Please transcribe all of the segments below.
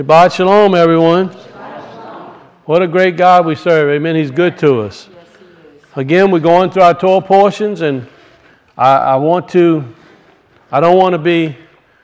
Shabbat Shalom, everyone. Shabbat Shalom. What a great God we serve. Amen. He's good to us. Yes, He is. Again, we're going through our Torah portions, and I don't want to be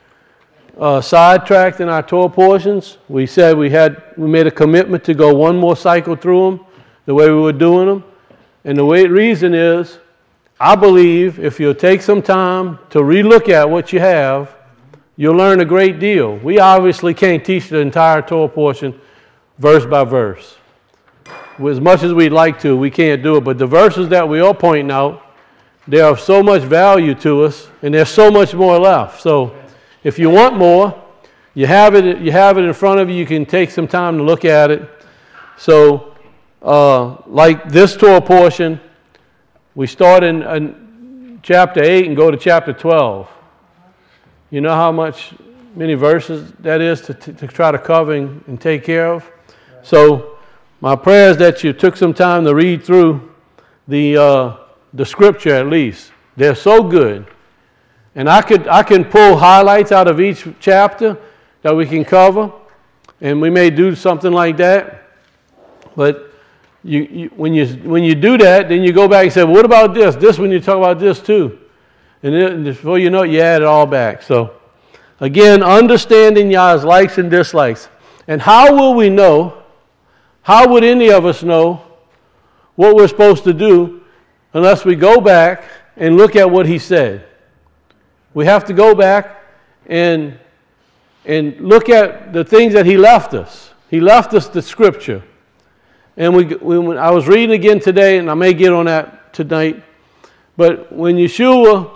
sidetracked in our Torah portions. We said we made a commitment to go one more cycle through them the way we were doing them. And the reason is, I believe if you'll take some time to relook at what you have, you'll learn a great deal. We obviously can't teach the entire Torah portion verse by verse. As much as we'd like to, we can't do it. But the verses that we are pointing out, they are of so much value to us, and there's so much more left. So if you want more, you have it in front of you. You can take some time to look at it. So like this Torah portion, we start in chapter 8 and go to chapter 12. You know how many verses that is to try to cover and take care of? So my prayer is that you took some time to read through the scripture at least. They're so good. And I can pull highlights out of each chapter that we can cover, and we may do something like that. But when you do that, then you go back and say, well, what about this? This when you talk about this too. And then before you know it, you add it all back. So, again, understanding Yah's likes and dislikes. And how will we know, how would any of us know what we're supposed to do unless we go back and look at what He said? We have to go back and look at the things that He left us. He left us the Scripture. And I was reading again today, and I may get on that tonight, but when Yeshua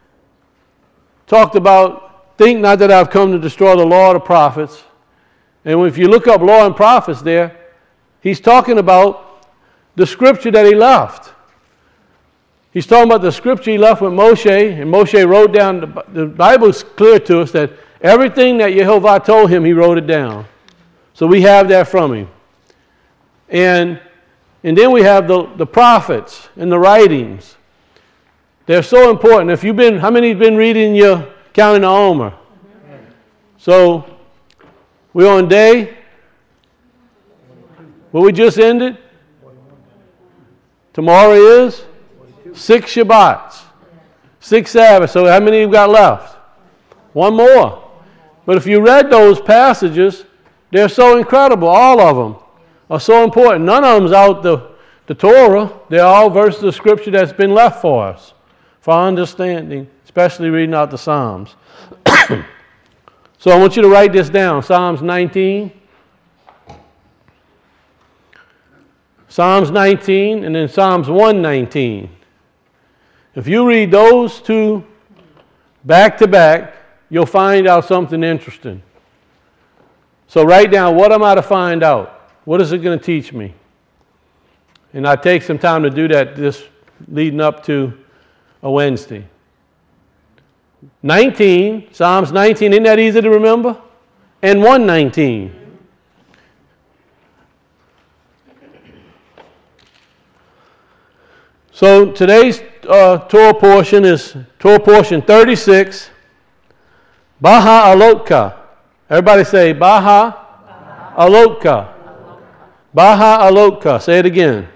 talked about, think not that I've come to destroy the law of the prophets. And if you look up law and prophets there, he's talking about the scripture that he left. He's talking about the scripture he left with Moshe, and Moshe wrote down, the Bible is clear to us that everything that Yehovah told him, he wrote it down. So we have that from him. And then we have the prophets and the writings. They're so important. How many have been reading your Counting the Omer? So, we're on day, what we just ended? Tomorrow is 6 Shabbats, 6 Sabbaths. So how many have got left? One more. But if you read those passages, they're so incredible. All of them are so important. None of them's out the Torah. They're all verses of Scripture that's been left for us, for our understanding, especially reading out the Psalms. So I want you to write this down, Psalms 19. Psalms 19 and then Psalms 119. If you read those two back to back, you'll find out something interesting. So write down, what am I to find out? What is it going to teach me? And I take some time to do that this leading up to a Wednesday. 19, Psalms 19, isn't that easy to remember? And 119. So today's Torah portion is Torah portion 36, Baha Alotka. Everybody say Baha Alotka. Baha Alotka. Say it again.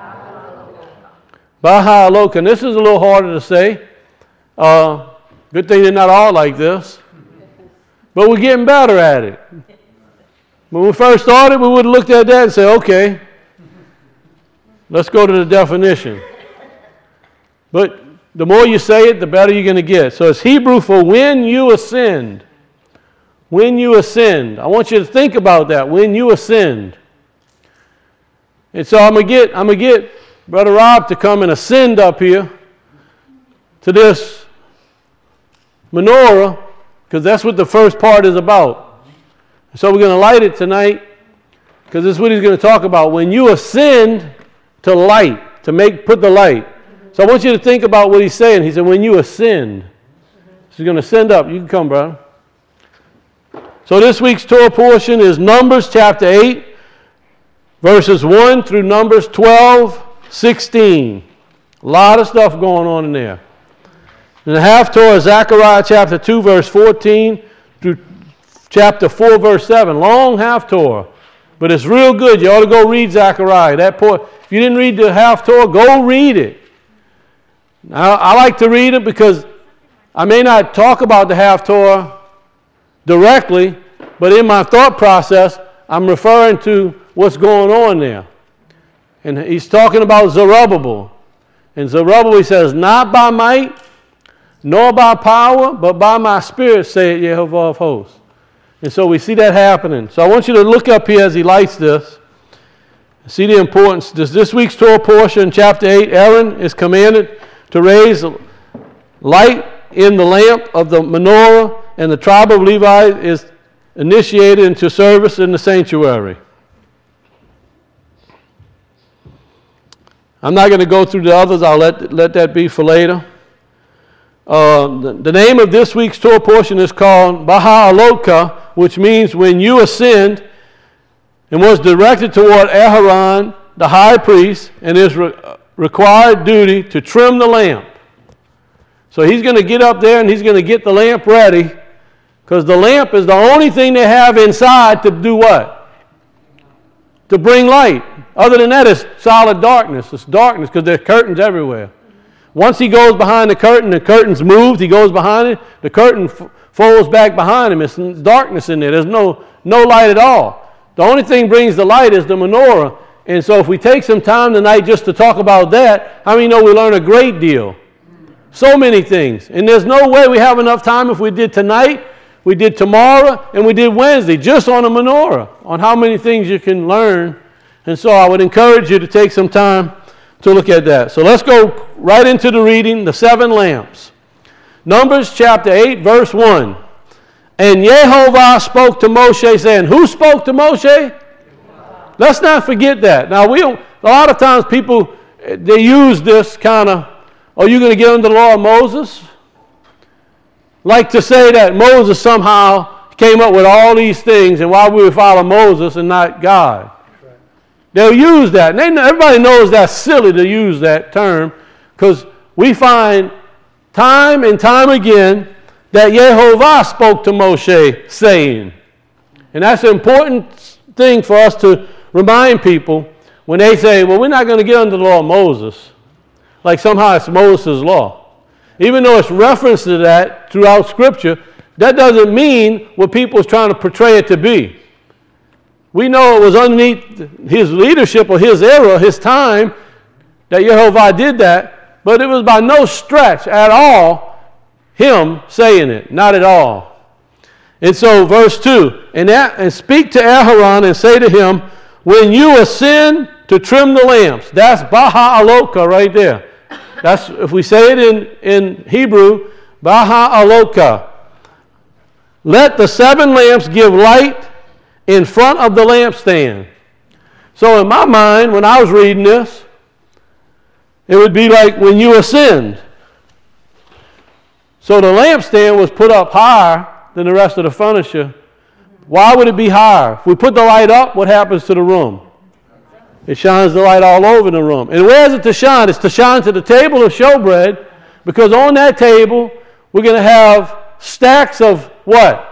Baha Alotka. And this is a little harder to say. Good thing they're not all like this. But we're getting better at it. When we first started, we would have looked at that and said, okay, let's go to the definition. But the more you say it, the better you're going to get. So it's Hebrew for when you ascend. When you ascend. I want you to think about that. When you ascend. And so I'm going to get Brother Rob to come and ascend up here to this menorah, because that's what the first part is about. So we're going to light it tonight, because this is what he's going to talk about. When you ascend to light, put the light. So I want you to think about what he's saying. He said, when you ascend. So he's going to ascend up. You can come, brother. So this week's Torah portion is Numbers chapter 8, verses 1 through Numbers 12, 16. A lot of stuff going on in there. And the half Torah is Zechariah chapter 2, verse 14 through chapter 4, verse 7. Long Haftorah. But it's real good. You ought to go read Zechariah. If you didn't read the Haftorah, go read it. Now, I like to read it because I may not talk about the Haftorah directly, but in my thought process, I'm referring to what's going on there. And he's talking about Zerubbabel. And Zerubbabel, he says, not by might, nor by power, but by my spirit, saith Yehovah of hosts. And so we see that happening. So I want you to look up here as he lights this. See the importance. This week's Torah portion, chapter 8, Aaron is commanded to raise light in the lamp of the menorah, and the tribe of Levi is initiated into service in the sanctuary. I'm not going to go through the others. I'll let that be for later. The name of this week's Torah portion is called Baha'alotcha, which means when you ascend, and was directed toward Aharon, the high priest, and his required duty to trim the lamp. So he's going to get up there and he's going to get the lamp ready, because the lamp is the only thing they have inside to do what? To bring light. Other than that, it's solid darkness. It's darkness because there's curtains everywhere. Once he goes behind the curtain's moved, he goes behind it, the curtain folds back behind him. It's darkness in there. There's no light at all. The only thing brings the light is the menorah. And so if we take some time tonight just to talk about that, how many know we learn a great deal? So many things. And there's no way we have enough time if we did tonight, we did tomorrow, and we did Wednesday, just on a menorah, on how many things you can learn. And so I would encourage you to take some time to look at that. So let's go right into the reading, the 7 lamps. Numbers chapter 8, verse 1. And Yehovah spoke to Moshe, saying, who spoke to Moshe? Let's not forget that. Now, a lot of times people, they use this kind of, are you going to get under the law of Moses? Like to say that Moses somehow came up with all these things, and why we would follow Moses and not God. They'll use that. And everybody knows that's silly to use that term, because we find time and time again that Yehovah spoke to Moshe, saying. And that's an important thing for us to remind people when they say, well, we're not going to get under the law of Moses. Like somehow it's Moses' law. Even though it's reference to that throughout Scripture, that doesn't mean what people is trying to portray it to be. We know it was underneath his leadership or his era, his time, that Yehovah did that, but it was by no stretch at all him saying it, not at all. And so verse 2, and speak to Aharon and say to him, when you ascend to trim the lamps, that's Baha'alotcha right there. That's, if we say it in Hebrew, Baha'alotcha. Let the 7 lamps give light in front of the lampstand. So in my mind, when I was reading this, it would be like when you ascend. So the lampstand was put up higher than the rest of the furniture. Why would it be higher? If we put the light up, what happens to the room? It shines the light all over the room. And where is it to shine? It's to shine to the table of showbread, because on that table, we're going to have stacks of what?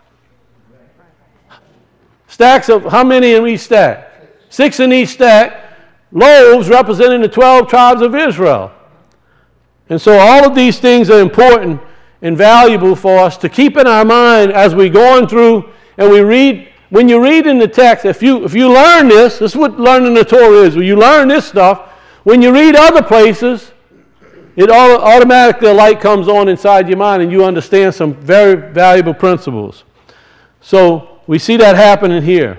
Stacks of, how many in each stack? 6 in each stack. Loaves representing the 12 tribes of Israel. And so all of these things are important and valuable for us to keep in our mind as we're going through and we read. When you read in the text, if you learn this is what learning the Torah is. When you learn this stuff, when you read other places, it automatically a light comes on inside your mind and you understand some very valuable principles. So we see that happening here.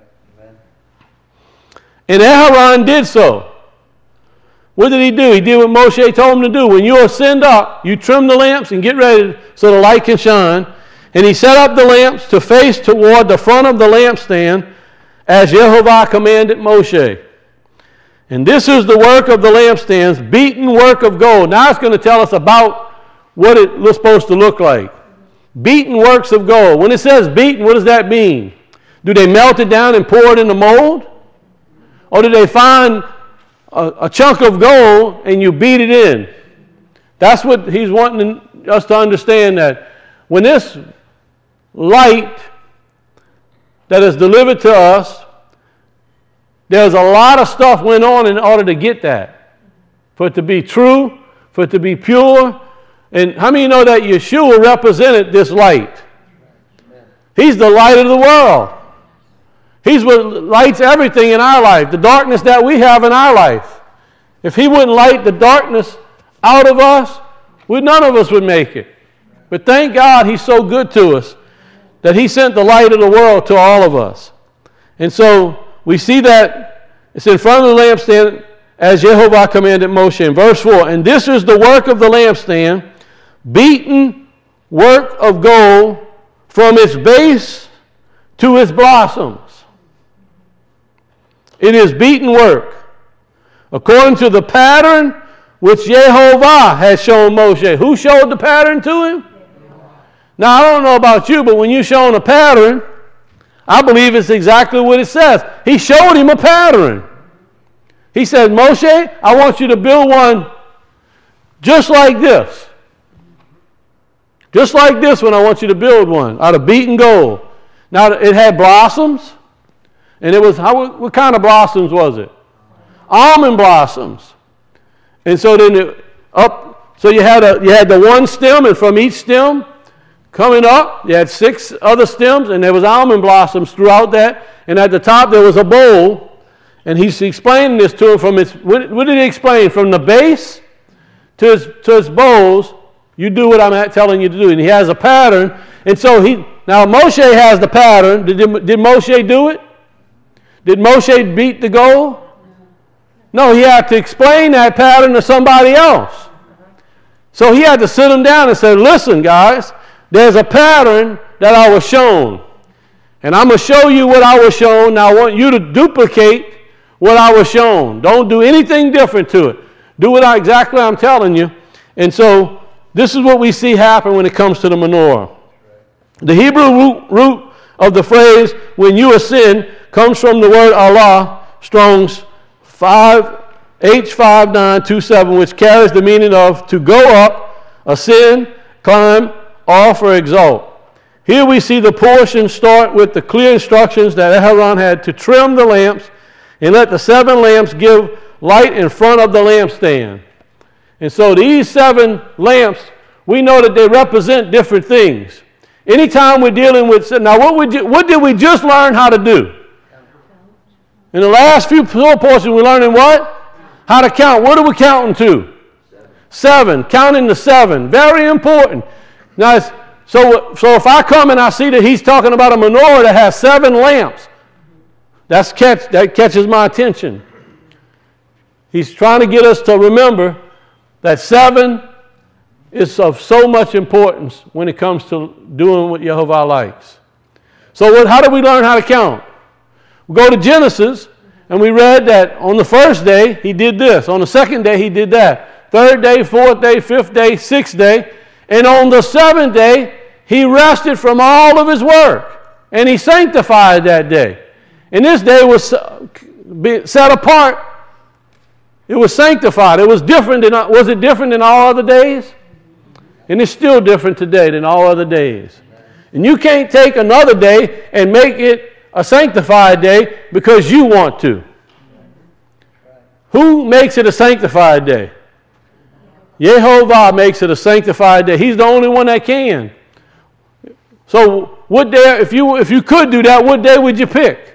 And Aharon did so. What did he do? He did what Moshe told him to do. When you ascend up, you trim the lamps and get ready so the light can shine. And he set up the lamps to face toward the front of the lampstand as Yehovah commanded Moshe. And this is the work of the lampstands, beaten work of gold. Now it's going to tell us about what it was supposed to look like. Beaten works of gold. When it says beaten, what does that mean? Do they melt it down and pour it in the mold? Or do they find a chunk of gold and you beat it in? That's what he's wanting us to understand, that when this light that is delivered to us, there's a lot of stuff went on in order to get that. For it to be true, for it to be pure. And how many know that Yeshua represented this light? He's the light of the world. He's what lights everything in our life, the darkness that we have in our life. If he wouldn't light the darkness out of us, none of us would make it. But thank God he's so good to us that he sent the light of the world to all of us. And so we see that it's in front of the lampstand as Jehovah commanded Moshe. In verse 4, and this is the work of the lampstand, beaten work of gold from its base to its blossoms. It is beaten work, according to the pattern which Jehovah has shown Moshe. Who showed the pattern to him? Now, I don't know about you, but when you're shown a pattern, I believe it's exactly what it says. He showed him a pattern. He said, Moshe, I want you to build one just like this. Just like this one, I want you to build one out of beaten gold. Now, it had blossoms, and it was, what kind of blossoms was it? Almond blossoms. And so then you had the one stem, and from each stem coming up, you had 6 other stems, and there was almond blossoms throughout that. And at the top there was a bowl, and he's explaining this to him from its. What did he explain? From the base to its bowls, you do what I'm telling you to do. And he has a pattern, and so now Moshe has the pattern. Did Moshe do it? Did Moshe beat the gold? No, he had to explain that pattern to somebody else. So he had to sit them down and say, listen, guys, there's a pattern that I was shown. And I'm going to show you what I was shown. Now I want you to duplicate what I was shown. Don't do anything different to it. Do what exactly I'm telling you. And so this is what we see happen when it comes to the menorah. The Hebrew root of the phrase, when you ascend, comes from the word Allah, Strong's H5927, which carries the meaning of to go up, ascend, climb, offer, exalt. Here we see the portion start with the clear instructions that Aharon had to trim the lamps and let the 7 lamps give light in front of the lampstand. And so these 7 lamps, we know that they represent different things. Anytime we're dealing with, now what did we just learn how to do? In the last few portions, we're learning what? How to count. What are we counting to? 7. Counting to 7. Very important. Now, so if I come and I see that he's talking about a menorah that has 7 lamps, that catches my attention. He's trying to get us to remember that 7 is of so much importance when it comes to doing what Jehovah likes. So how do we learn how to count? We go to Genesis, and we read that on the first day, he did this. On the second day, he did that. 3rd day, 4th day, 5th day, 6th day. And on the 7th day, he rested from all of his work. And he sanctified that day. And this day was set apart. It was sanctified. It was different. Was it different than all other days? And it's still different today than all other days. And you can't take another day and make it a sanctified day because you want to. Who makes it a sanctified day? Jehovah makes it a sanctified day. He's the only one that can. So what day, if you could do that, what day would you pick?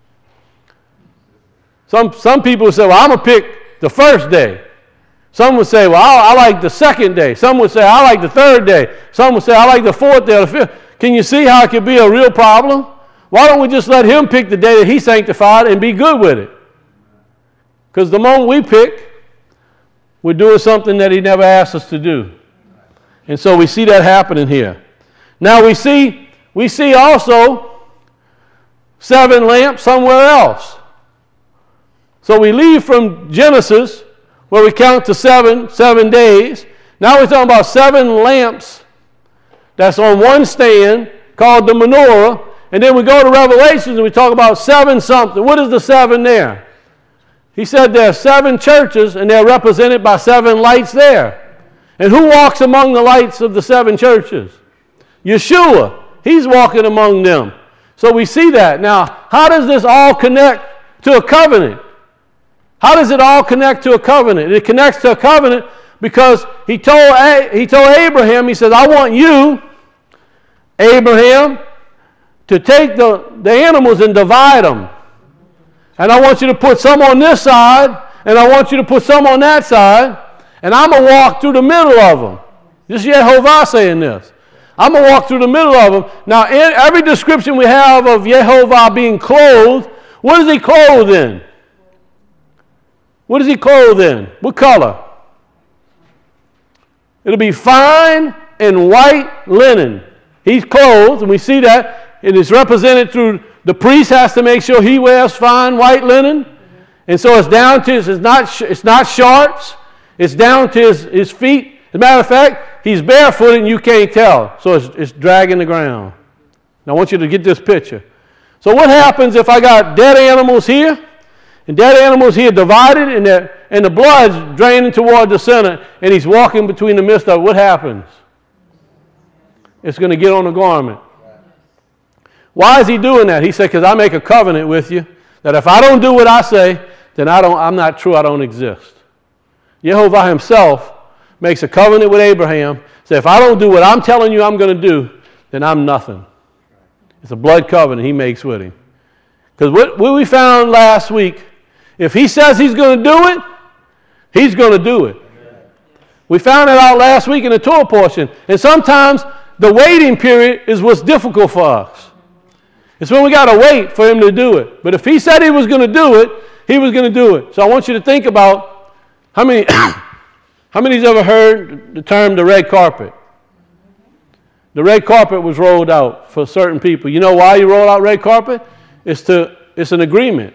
Some people would say, well, I'm going to pick the first day. Some would say, well, I like the second day. Some would say, I like the 3rd day. Some would say, I like the 4th day or the 5th. Can you see how it could be a real problem? Why don't we just let him pick the day that he sanctified and be good with it? Because the moment we pick, we're doing something that he never asked us to do. And so we see that happening here. Now we see also 7 lamps somewhere else. So we leave from Genesis, where we count to 7 days. Now we're talking about 7 lamps that's on one stand called the menorah. And then we go to Revelations and we talk about 7 something. What is the 7 there? He said there are 7 churches and they're represented by 7 lights there. And who walks among the lights of the 7 churches? Yeshua. He's walking among them. So we see that. Now, how does this all connect to a covenant? How does it all connect to a covenant? It connects to a covenant because he told Abraham, he says, I want you, Abraham, to take the animals and divide them. And I want you to put some on this side, and I want you to put some on that side, and I'm going to walk through the middle of them. This is Yehovah saying this. I'm going to walk through the middle of them. Now, in every description we have of Yehovah being clothed, what is he clothed in? What is he clothed in? What color? It'll be fine and white linen. He's clothed, and we see that. It is represented through the priest has to make sure he wears fine white linen. And so it's down to it's not shorts. It's down to his feet. As a matter of fact, he's barefooted and you can't tell. So it's dragging the ground. Now I want you to get this picture. So what happens if I got dead animals here and dead animals here divided and the blood's draining toward the center and he's walking between the midst of it? What happens? It's going to get on the garment. Why is he doing that? He said, because I make a covenant with you that if I don't do what I say, then I'm not true, I don't exist. Yehovah himself makes a covenant with Abraham. Say, if I don't do what I'm telling you I'm going to do, then I'm nothing. It's a blood covenant he makes with him. Because what we found last week, if he says he's going to do it, he's going to do it. We found that out last week in the Torah portion. And sometimes the waiting period is what's difficult for us. It's when we got to wait for him to do it. But if he said he was going to do it, he was going to do it. So I want you to think about how many's ever heard the term the red carpet? The red carpet was rolled out for certain people. You know why you roll out red carpet? It's an agreement.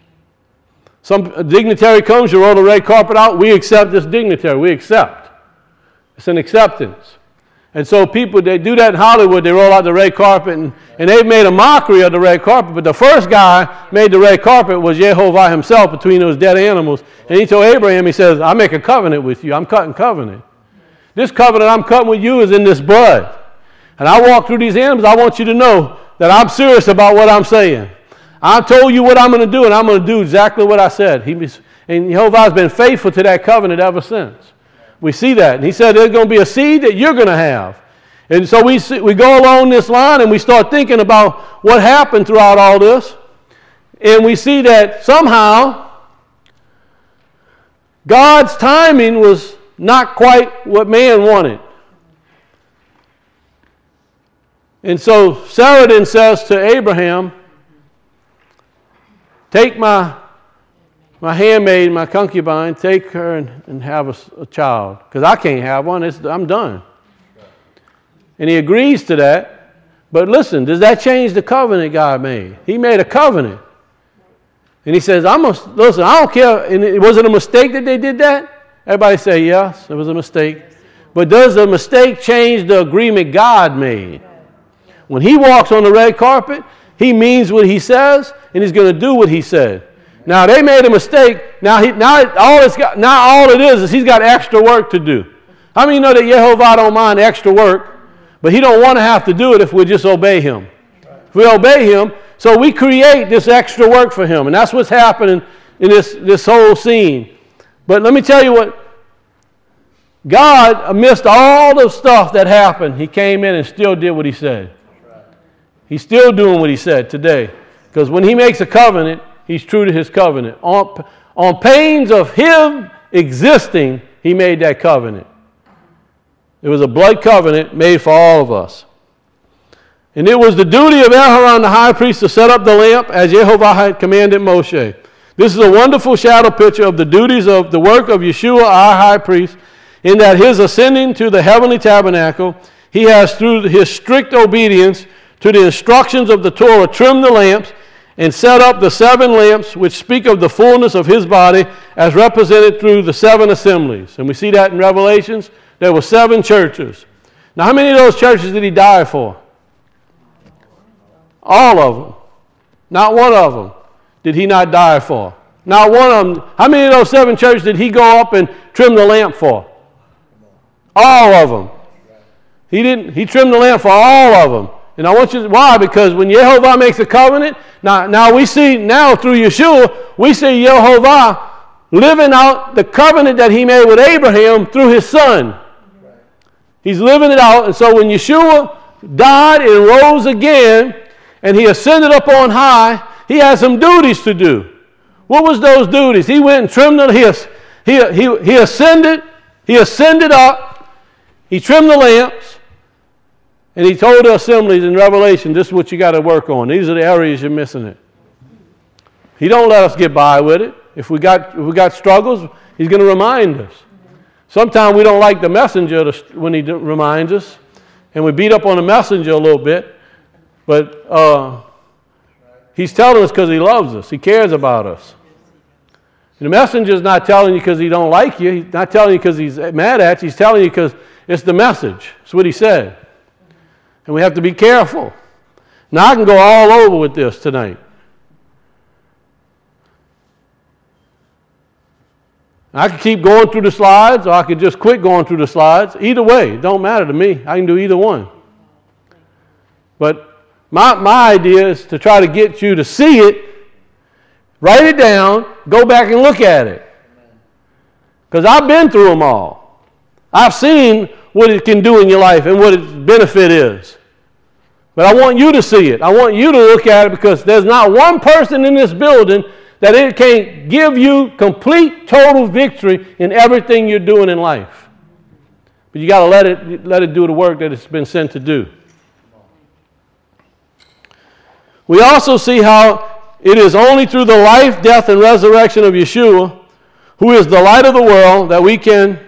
Some dignitary comes, you roll the red carpet out, we accept this dignitary. We accept. It's an acceptance. And so people, they do that in Hollywood. They roll out the red carpet, and they've made a mockery of the red carpet. But the first guy made the red carpet was Yehovah himself between those dead animals. And he told Abraham, he says, I make a covenant with you. I'm cutting covenant. This covenant I'm cutting with you is in this blood. And I walk through these animals. I want you to know that I'm serious about what I'm saying. I told you what I'm going to do, and I'm going to do exactly what I said. And Yehovah's been faithful to that covenant ever since. We see that. And he said there's going to be a seed that you're going to have. And so we go along this line and we start thinking about what happened throughout all this. And we see that somehow God's timing was not quite what man wanted. And so Sarah then says to Abraham, take my handmaid, my concubine, take her and have a child. Because I can't have one. I'm done. And he agrees to that. But listen, does that change the covenant God made? He made a covenant. And he says, listen, I don't care. And was it a mistake that they did that? Everybody say yes, it was a mistake. But does the mistake change the agreement God made? When he walks on the red carpet, he means what he says, and he's going to do what he said. Now, they made a mistake. Now all it is he's got extra work to do. How many know that Yehovah don't mind extra work, but he don't want to have to do it if we just obey him? If we obey him, so we create this extra work for him, and that's what's happening in this whole scene. But let me tell you what, God, amidst all the stuff that happened, he came in and still did what he said. He's still doing what he said today. Because when he makes a covenant, he's true to his covenant. On pains of him existing, he made that covenant. It was a blood covenant made for all of us. And it was the duty of Aharon the high priest to set up the lamp as Yehovah had commanded Moshe. This is a wonderful shadow picture of the duties of the work of Yeshua, our high priest, in that his ascending to the heavenly tabernacle, he has, through his strict obedience to the instructions of the Torah, trimmed the lamps and set up the 7 lamps which speak of the fullness of his body as represented through the 7 assemblies. And we see that in Revelations. There were 7 churches. Now, how many of those churches did he die for? All of them. Not one of them did he not die for. Not one of them. How many of those 7 churches did he go up and trim the lamp for? All of them. He trimmed the lamp for all of them. And I want you to, why? Because when Yehovah makes a covenant, now we see, now through Yeshua, we see Yehovah living out the covenant that he made with Abraham through his son. He's living it out. And so when Yeshua died and rose again, and he ascended up on high, he had some duties to do. What was those duties? He went and trimmed the, he ascended up, he trimmed the lamps, and he told the assemblies in Revelation, this is what you got to work on. These are the areas you're missing it. He don't let us get by with it. If we got struggles, he's going to remind us. Sometimes we don't like the messenger when he reminds us, and we beat up on the messenger a little bit, but he's telling us because he loves us. He cares about us. The messenger's not telling you because he don't like you. He's not telling you because he's mad at you. He's telling you because it's the message. That's what he said. And we have to be careful. Now I can go all over with this tonight. I could keep going through the slides, or I could just quit going through the slides. Either way, it don't matter to me. I can do either one. But my idea is to try to get you to see it, write it down, go back and look at it. Because I've been through them all. I've seen what it can do in your life and what its benefit is. But I want you to see it. I want you to look at it, because there's not one person in this building that it can't give you complete, total victory in everything you're doing in life. But you got to let it do the work that it's been sent to do. We also see how it is only through the life, death, and resurrection of Yeshua, who is the light of the world, that we can,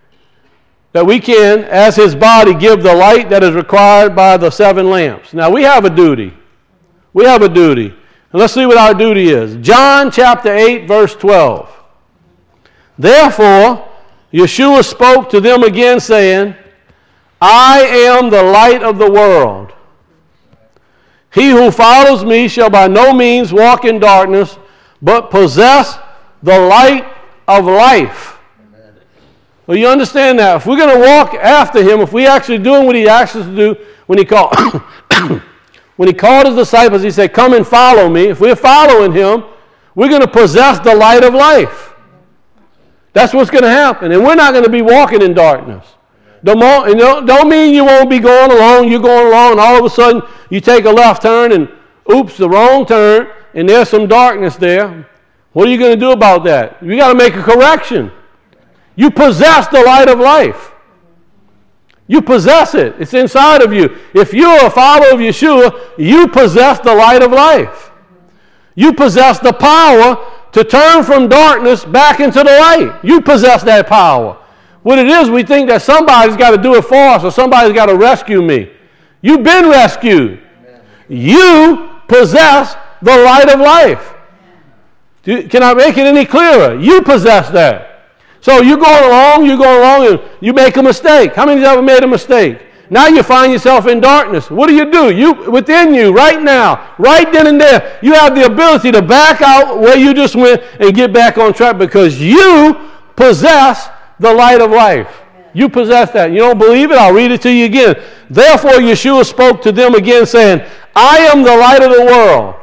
as his body, give the light that is required by the 7 lamps. Now, we have a duty. We have a duty. And let's see what our duty is. John chapter 8, verse 12. Therefore, Yeshua spoke to them again, saying, I am the light of the world. He who follows me shall by no means walk in darkness, but possess the light of life. Amen. Well, you understand that. If we're going to walk after him, if we actually doing what he asked us to do, when he called when he called his disciples, he said, come and follow me. If we're following him, we're going to possess the light of life. That's what's going to happen. And we're not going to be walking in darkness. Don't mean you won't be going along. You're going along, and all of a sudden you take a left turn, and oops, the wrong turn, and there's some darkness there. What are you going to do about that? You got to make a correction. You possess the light of life. You possess it. It's inside of you. If you're a follower of Yeshua, you possess the light of life. You possess the power to turn from darkness back into the light. You possess that power. What it is, we think that somebody's got to do it for us, or somebody's got to rescue me. You've been rescued. You possess the light of life. Can I make it any clearer? You possess that. So you're going along, and you make a mistake. How many of you ever made a mistake? Now you find yourself in darkness. What do? Within you, right now, right then and there, you have the ability to back out where you just went and get back on track, because you possess the light of life. You possess that. You don't believe it? I'll read it to you again. Therefore, Yeshua spoke to them again, saying, I am the light of the world.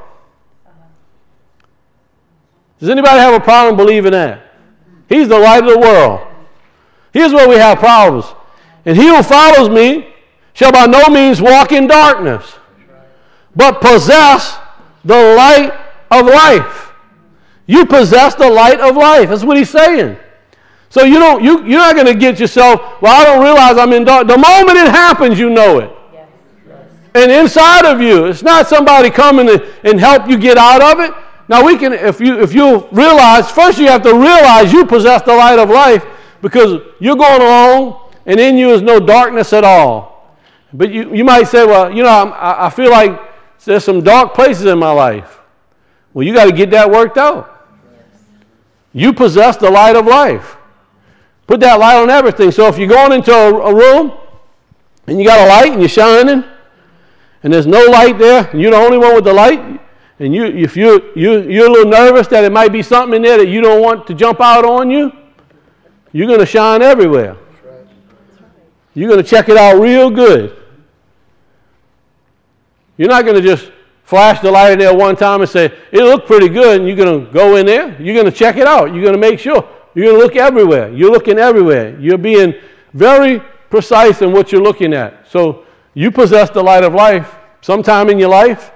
Does anybody have a problem believing that? He's the light of the world. Here's where we have problems. And he who follows me shall by no means walk in darkness, but possess the light of life. You possess the light of life. That's what he's saying. So you're not going to get yourself, well, I don't realize I'm in darkness. The moment it happens, you know it. Yes. And inside of you, it's not somebody coming and help you get out of it. Now we can, if you realize, first you have to realize you possess the light of life, because you're going along and in you is no darkness at all. But you might say, well, I feel like there's some dark places in my life. Well, you got to get that worked out. You possess the light of life. Put that light on everything. So if you're going into a room and you got a light and you're shining and there's no light there and you're the only one with the light, and if you're a little nervous that it might be something in there that you don't want to jump out on you, you're going to shine everywhere. You're going to check it out real good. You're not going to just flash the light in there one time and say, it looked pretty good, and you're going to go in there. You're going to check it out. You're going to make sure. You're going to look everywhere. You're looking everywhere. You're being very precise in what you're looking at. So you possess the light of life. Sometime in your life,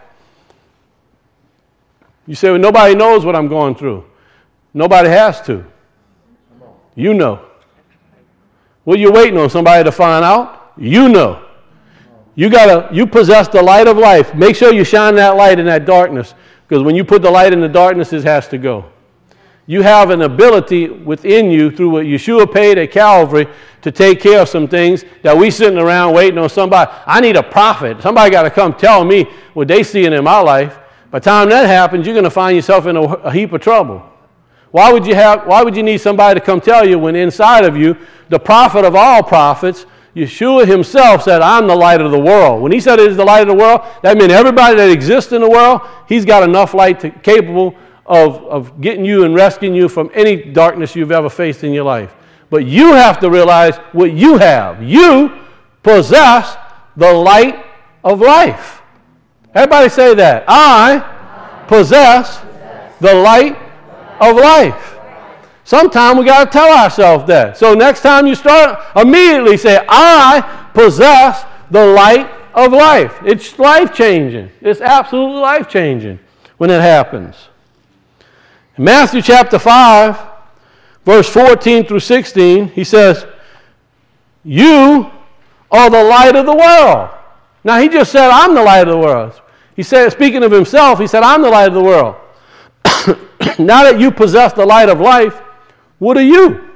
you say, well, nobody knows what I'm going through. Nobody has to. You know. What are you waiting on? Somebody to find out? You know. You possess the light of life. Make sure you shine that light in that darkness, because when you put the light in the darkness, it has to go. You have an ability within you through what Yeshua paid at Calvary to take care of some things that we sitting around waiting on somebody. I need a prophet. Somebody got to come tell me what they seeing in my life. By the time that happens, you're going to find yourself in a heap of trouble. Why would you need somebody to come tell you when inside of you, the prophet of all prophets, Yeshua himself said, I'm the light of the world. When he said it is the light of the world, that meant everybody that exists in the world, he's got enough light capable of getting you and rescuing you from any darkness you've ever faced in your life. But you have to realize what you have. You possess the light of life. Everybody say that. I possess the light of life. Sometimes we got to tell ourselves that. So next time you start, immediately say, I possess the light of life. It's life-changing. It's absolutely life-changing when it happens. In Matthew chapter 5, verse 14 through 16, he says, you are the light of the world. Now, he just said, I'm the light of the world. He said, speaking of himself, he said, I'm the light of the world. Now that you possess the light of life, what are you?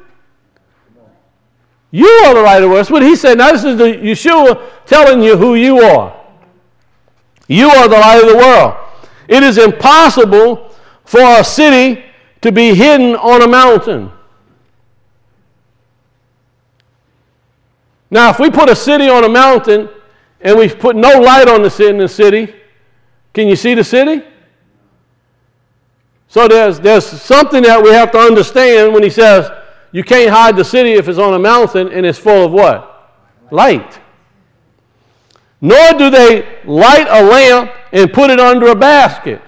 You are the light of the world. That's what he said. Now, this is the Yeshua telling you who you are. You are the light of the world. It is impossible for a city to be hidden on a mountain. Now, if we put a city on a mountain and we put no light on in the city, can you see the city? So there's something that we have to understand when he says you can't hide the city if it's on a mountain and it's full of what? Light. Nor do they light a lamp and put it under a basket.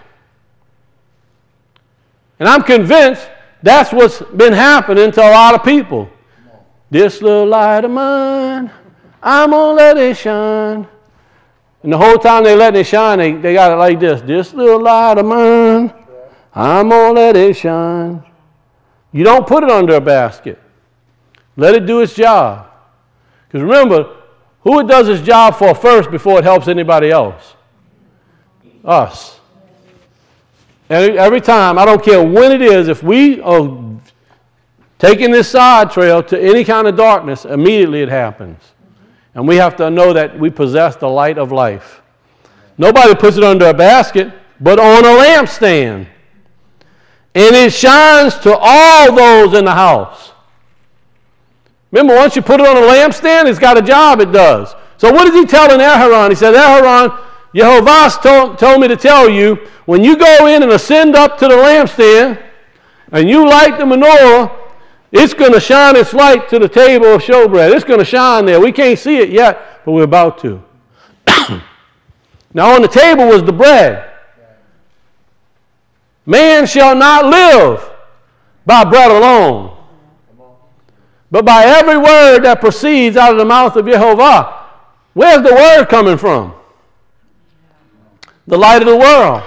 And I'm convinced that's what's been happening to a lot of people. This little light of mine, I'm going to let it shine. And the whole time they letting it shine, they got it like this. This little light of mine, I'm going to let it shine. You don't put it under a basket. Let it do its job. Because remember, who it does its job for first before it helps anybody else? Us. Every time, I don't care when it is, if we are taking this side trail to any kind of darkness, immediately it happens. And we have to know that we possess the light of life. Nobody puts it under a basket, but on a lampstand. And it shines to all those in the house. Remember, once you put it on a lampstand, it's got a job it does. So what is he telling Aharon? He said, Aharon, Yehovah told me to tell you, when you go in and ascend up to the lampstand, and you light the menorah, it's going to shine its light to the table of showbread. It's going to shine there. We can't see it yet, but we're about to. Now on the table was the bread. Man shall not live by bread alone, but by every word that proceeds out of the mouth of Yehovah. Where's the word coming from? The light of the world.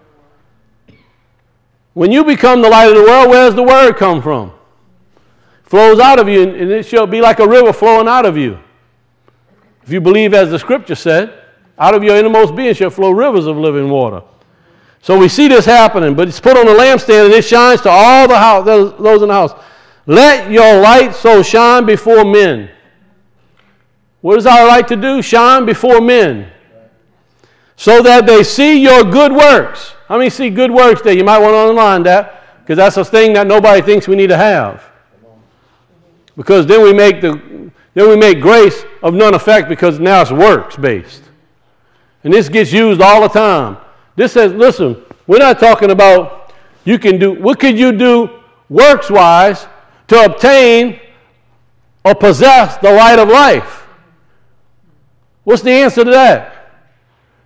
When you become the light of the world, where's the word come from? Flows out of you, and it shall be like a river flowing out of you. If you believe as the scripture said, out of your innermost being shall flow rivers of living water. So we see this happening, but it's put on a lampstand and it shines to all the house, those in the house. Let your light so shine before men. What is our light to do? Shine before men. So that they see your good works. How many see good works there? You might want to underline that, because that's a thing that nobody thinks we need to have. Because then we make grace of none effect, because now it's works based. And this gets used all the time. This says, listen, we're not talking about what could you do works-wise to obtain or possess the light of life? What's the answer to that?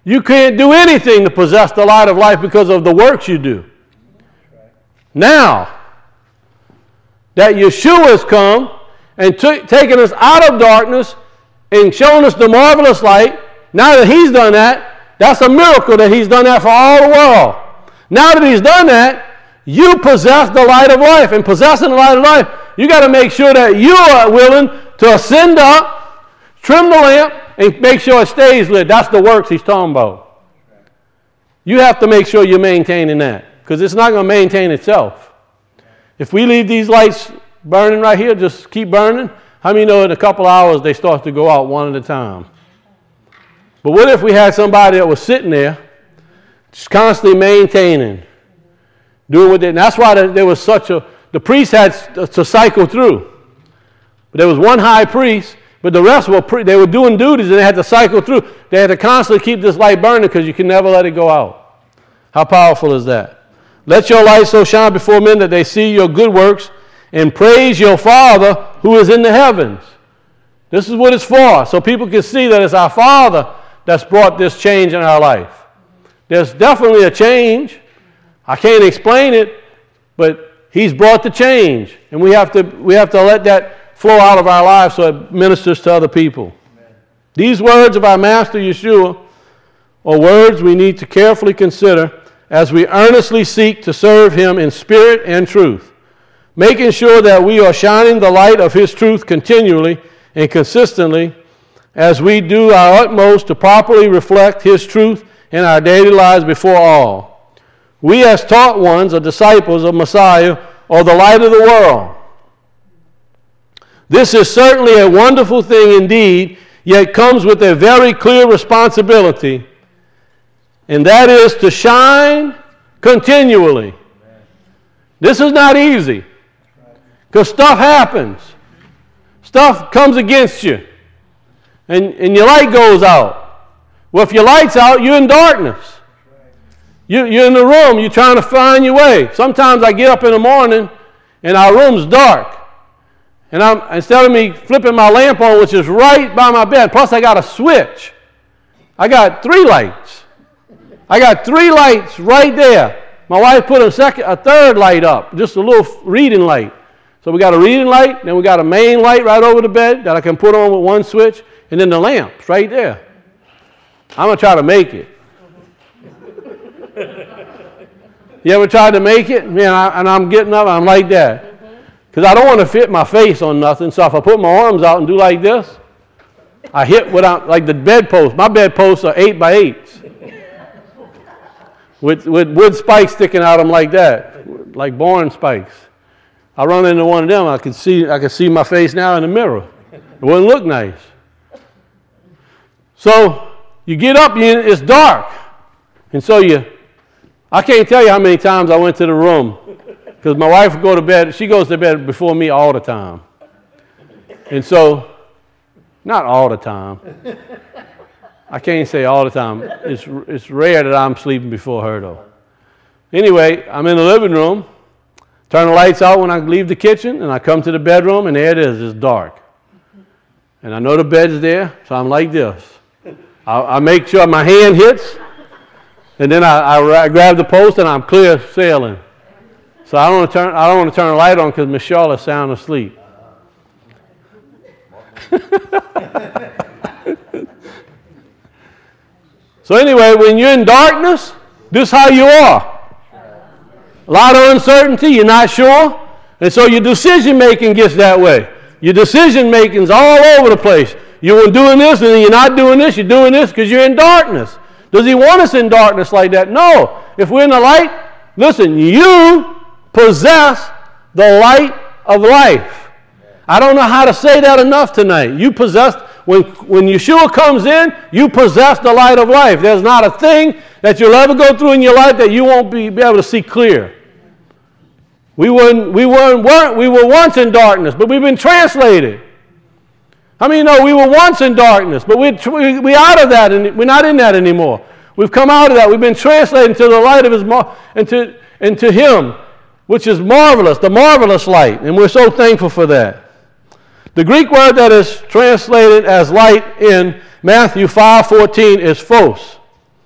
You can't do anything to possess the light of life because of the works you do. Now that Yeshua has come and taken us out of darkness and shown us the marvelous light, now that he's done that, that's a miracle that he's done that for all the world. Now that he's done that, you possess the light of life. And possessing the light of life, you got to make sure that you are willing to ascend up, trim the lamp, and make sure it stays lit. That's the works he's talking about. You have to make sure you're maintaining that, because it's not going to maintain itself. If we leave these lights burning right here, just keep burning, how many know in a couple hours they start to go out one at a time? But what if we had somebody that was sitting there, just constantly maintaining, doing what they, and that's why there was the priests had to cycle through. But there was one high priest, but the rest they were doing duties and they had to cycle through. They had to constantly keep this light burning because you can never let it go out. How powerful is that? Let your light so shine before men that they see your good works and praise your Father who is in the heavens. This is what it's for, so people can see that it's our Father that's brought this change in our life. There's definitely a change. I can't explain it, but he's brought the change, and we have to let that flow out of our lives so it ministers to other people. Amen. These words of our Master Yeshua are words we need to carefully consider as we earnestly seek to serve him in spirit and truth, making sure that we are shining the light of his truth continually and consistently as we do our utmost to properly reflect his truth in our daily lives before all. We as taught ones or disciples of Messiah are the light of the world. This is certainly a wonderful thing indeed, yet comes with a very clear responsibility, and that is to shine continually. This is not easy, because stuff happens. Stuff comes against you, and your light goes out. Well, if your light's out, you're in darkness. You're in the room, you're trying to find your way. Sometimes I get up in the morning, and our room's dark. And instead of me flipping my lamp on, which is right by my bed, plus I got a switch, I got 3 lights. I got 3 lights right there. My wife put a 3rd light up, just a little reading light. So we got a reading light, then we got a main light right over the bed that I can put on with one switch, and then the lamp's right there. I'm going to try to make it. You ever tried to make it? Man, and I'm getting up, I'm like that. Because I don't want to fit my face on nothing, so if I put my arms out and do like this, I hit like the bedpost. My bedposts are 8 by 8s. With wood spikes sticking out of them like that, like boring spikes. I run into one of them, I can see my face now in the mirror. It wouldn't look nice. So you get up, it's dark. And so I can't tell you how many times I went to the room, because my wife would go to bed, she goes to bed before me all the time. And so, not all the time. I can't say all the time. It's rare that I'm sleeping before her, though. Anyway, I'm in the living room, turn the lights out when I leave the kitchen, and I come to the bedroom, and there it is. It's dark. And I know the bed's there, so I'm like this. I make sure my hand hits, and then I grab the post, and I'm clear sailing. So I don't want to turn the light on because Miss Charlotte's sound asleep. So anyway, when you're in darkness, this is how you are. A lot of uncertainty, you're not sure, and so your decision making gets that way. Your decision making's all over the place. You're doing this, and then you're not doing this. You're doing this because you're in darkness. Does he want us in darkness like that? No. If we're in the light, listen, you possess the light of life. I don't know how to say that enough tonight. You possess, when Yeshua comes in, you possess the light of life. There's not a thing that you'll ever go through in your life that you won't be able to see clear. We were once in darkness, but we've been translated. How many know we were once in darkness, but we're out of that, and we're not in that anymore. We've come out of that. We've been translated into the light of his into him, which is marvelous, the marvelous light, and we're so thankful for that. The Greek word that is translated as light in Matthew 5:14 is phos.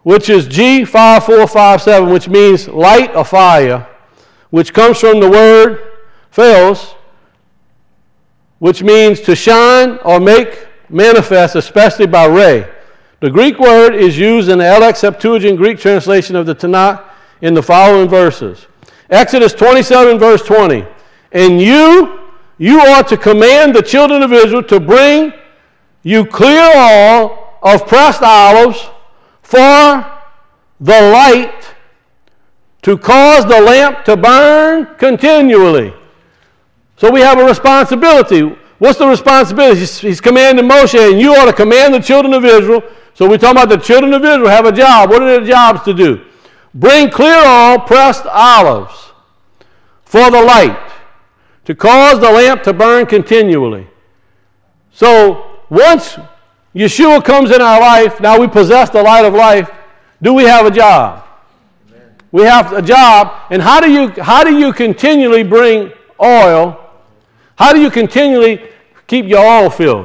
which is G5457, which means light or fire, which comes from the word phalos, which means to shine or make manifest, especially by ray. The Greek word is used in the LX Septuagint Greek translation of the Tanakh in the following verses. Exodus 27, verse 20. And you ought to command the children of Israel to bring you clear oil of pressed olives for the light, to cause the lamp to burn continually. So we have a responsibility. What's the responsibility? He's commanding Moshe, and you ought to command the children of Israel. So we're talking about the children of Israel have a job. What are their jobs to do? Bring clear oil, pressed olives for the light, to cause the lamp to burn continually. So once Yeshua comes in our life, now we possess the light of life, do we have a job? Amen. We have a job, and how do you continually bring oil? How do you continually keep your oil filled?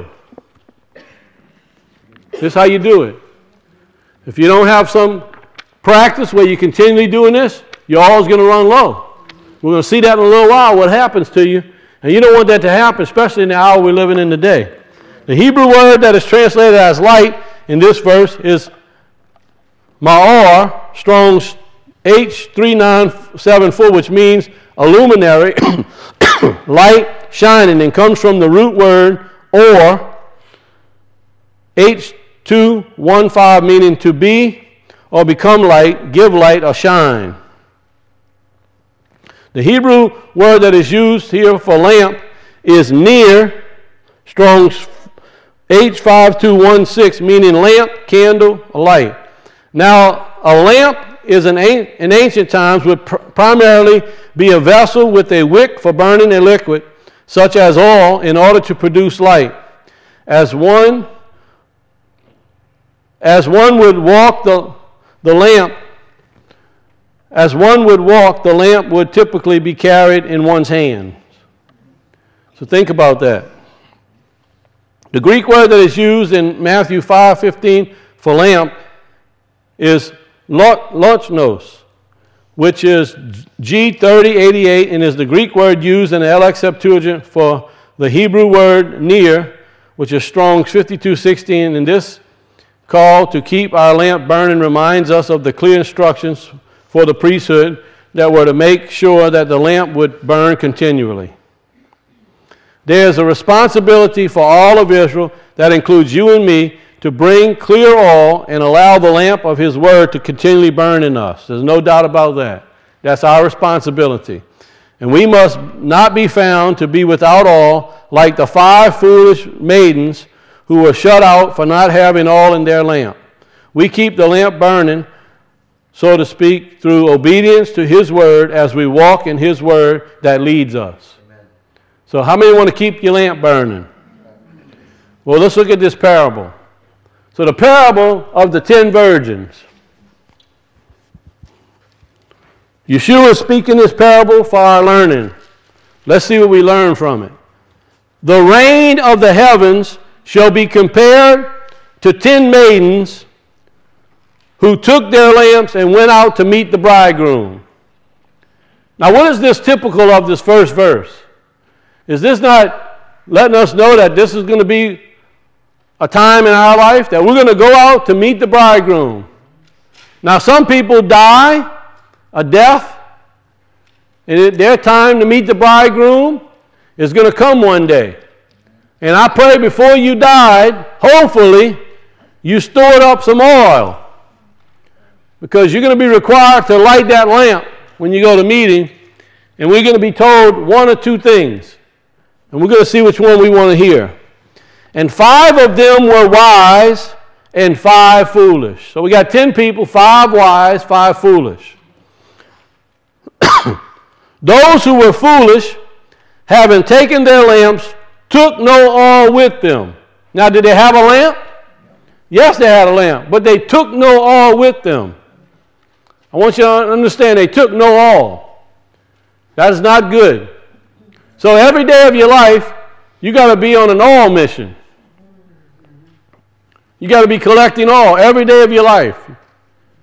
This is how you do it. If you don't have some practice where you're continually doing this, your oil is going to run low. We're going to see that in a little while, what happens to you. And you don't want that to happen, especially in the hour we're living in today. The Hebrew word that is translated as light in this verse is ma'or, Strong's H3974, which means a luminary, light, shining, and comes from the root word or, H215, meaning to be or become light, give light, or shine. The Hebrew word that is used here for lamp is near, Strong's H5216, meaning lamp, candle, light. Now, a lamp is in ancient times would primarily be a vessel with a wick for burning a liquid, such as oil, in order to produce light. As one would walk the lamp would typically be carried in one's hand. So think about that. The Greek word that is used in Matthew 5:15 for lamp is lochnos, which is G3088, and is the Greek word used in the LX Septuagint for the Hebrew word near, which is Strong's 5216. And this call to keep our lamp burning reminds us of the clear instructions for the priesthood that were to make sure that the lamp would burn continually. There is a responsibility for all of Israel, that includes you and me, to bring clear oil and allow the lamp of His Word to continually burn in us. There's no doubt about that. That's our responsibility. And we must not be found to be without oil like the 5 foolish maidens who were shut out for not having oil in their lamp. We keep the lamp burning, so to speak, through obedience to His Word as we walk in His Word that leads us. Amen. So how many want to keep your lamp burning? Well, let's look at this parable. So the parable of the 10 virgins. Yeshua is speaking this parable for our learning. Let's see what we learn from it. The reign of the heavens shall be compared to 10 maidens who took their lamps and went out to meet the bridegroom. Now, what is this typical of this first verse? Is this not letting us know that this is going to be a time in our life that we're going to go out to meet the bridegroom? Now, some people die a death, and their time to meet the bridegroom is going to come one day. And I pray before you died, hopefully, you stored up some oil, because you're going to be required to light that lamp when you go to meeting, and we're going to be told one or two things, and we're going to see which one we want to hear. And 5 of them were wise and 5 foolish. So we got 10 people, 5 wise, 5 foolish. Those who were foolish, having taken their lamps, took no oil with them. Now, did they have a lamp? Yes, they had a lamp, but they took no oil with them. I want you to understand, they took no oil. That is not good. So every day of your life, you got to be on an oil mission. You got to be collecting oil every day of your life.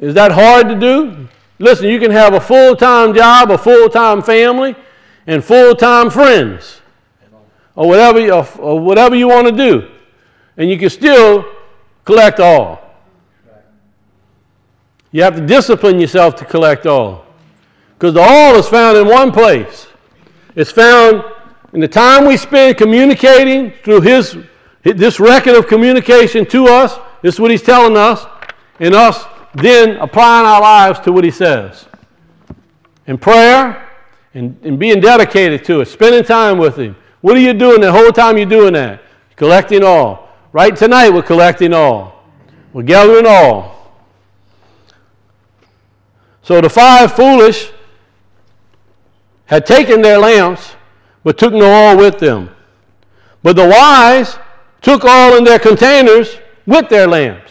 Is that hard to do? Listen, you can have a full-time job, a full-time family, and full-time friends, or whatever you want to do, and you can still collect all. You have to discipline yourself to collect all, because the all is found in one place. It's found in the time we spend communicating through this record of communication to us. This is what he's telling us, and us then applying our lives to what he says. In prayer and being dedicated to it, spending time with him. What are you doing the whole time you're doing that? Collecting all. Right tonight we're collecting all. We're gathering all. So the 5 foolish had taken their lamps, but took no oil with them. But the wise took oil in their containers with their lamps.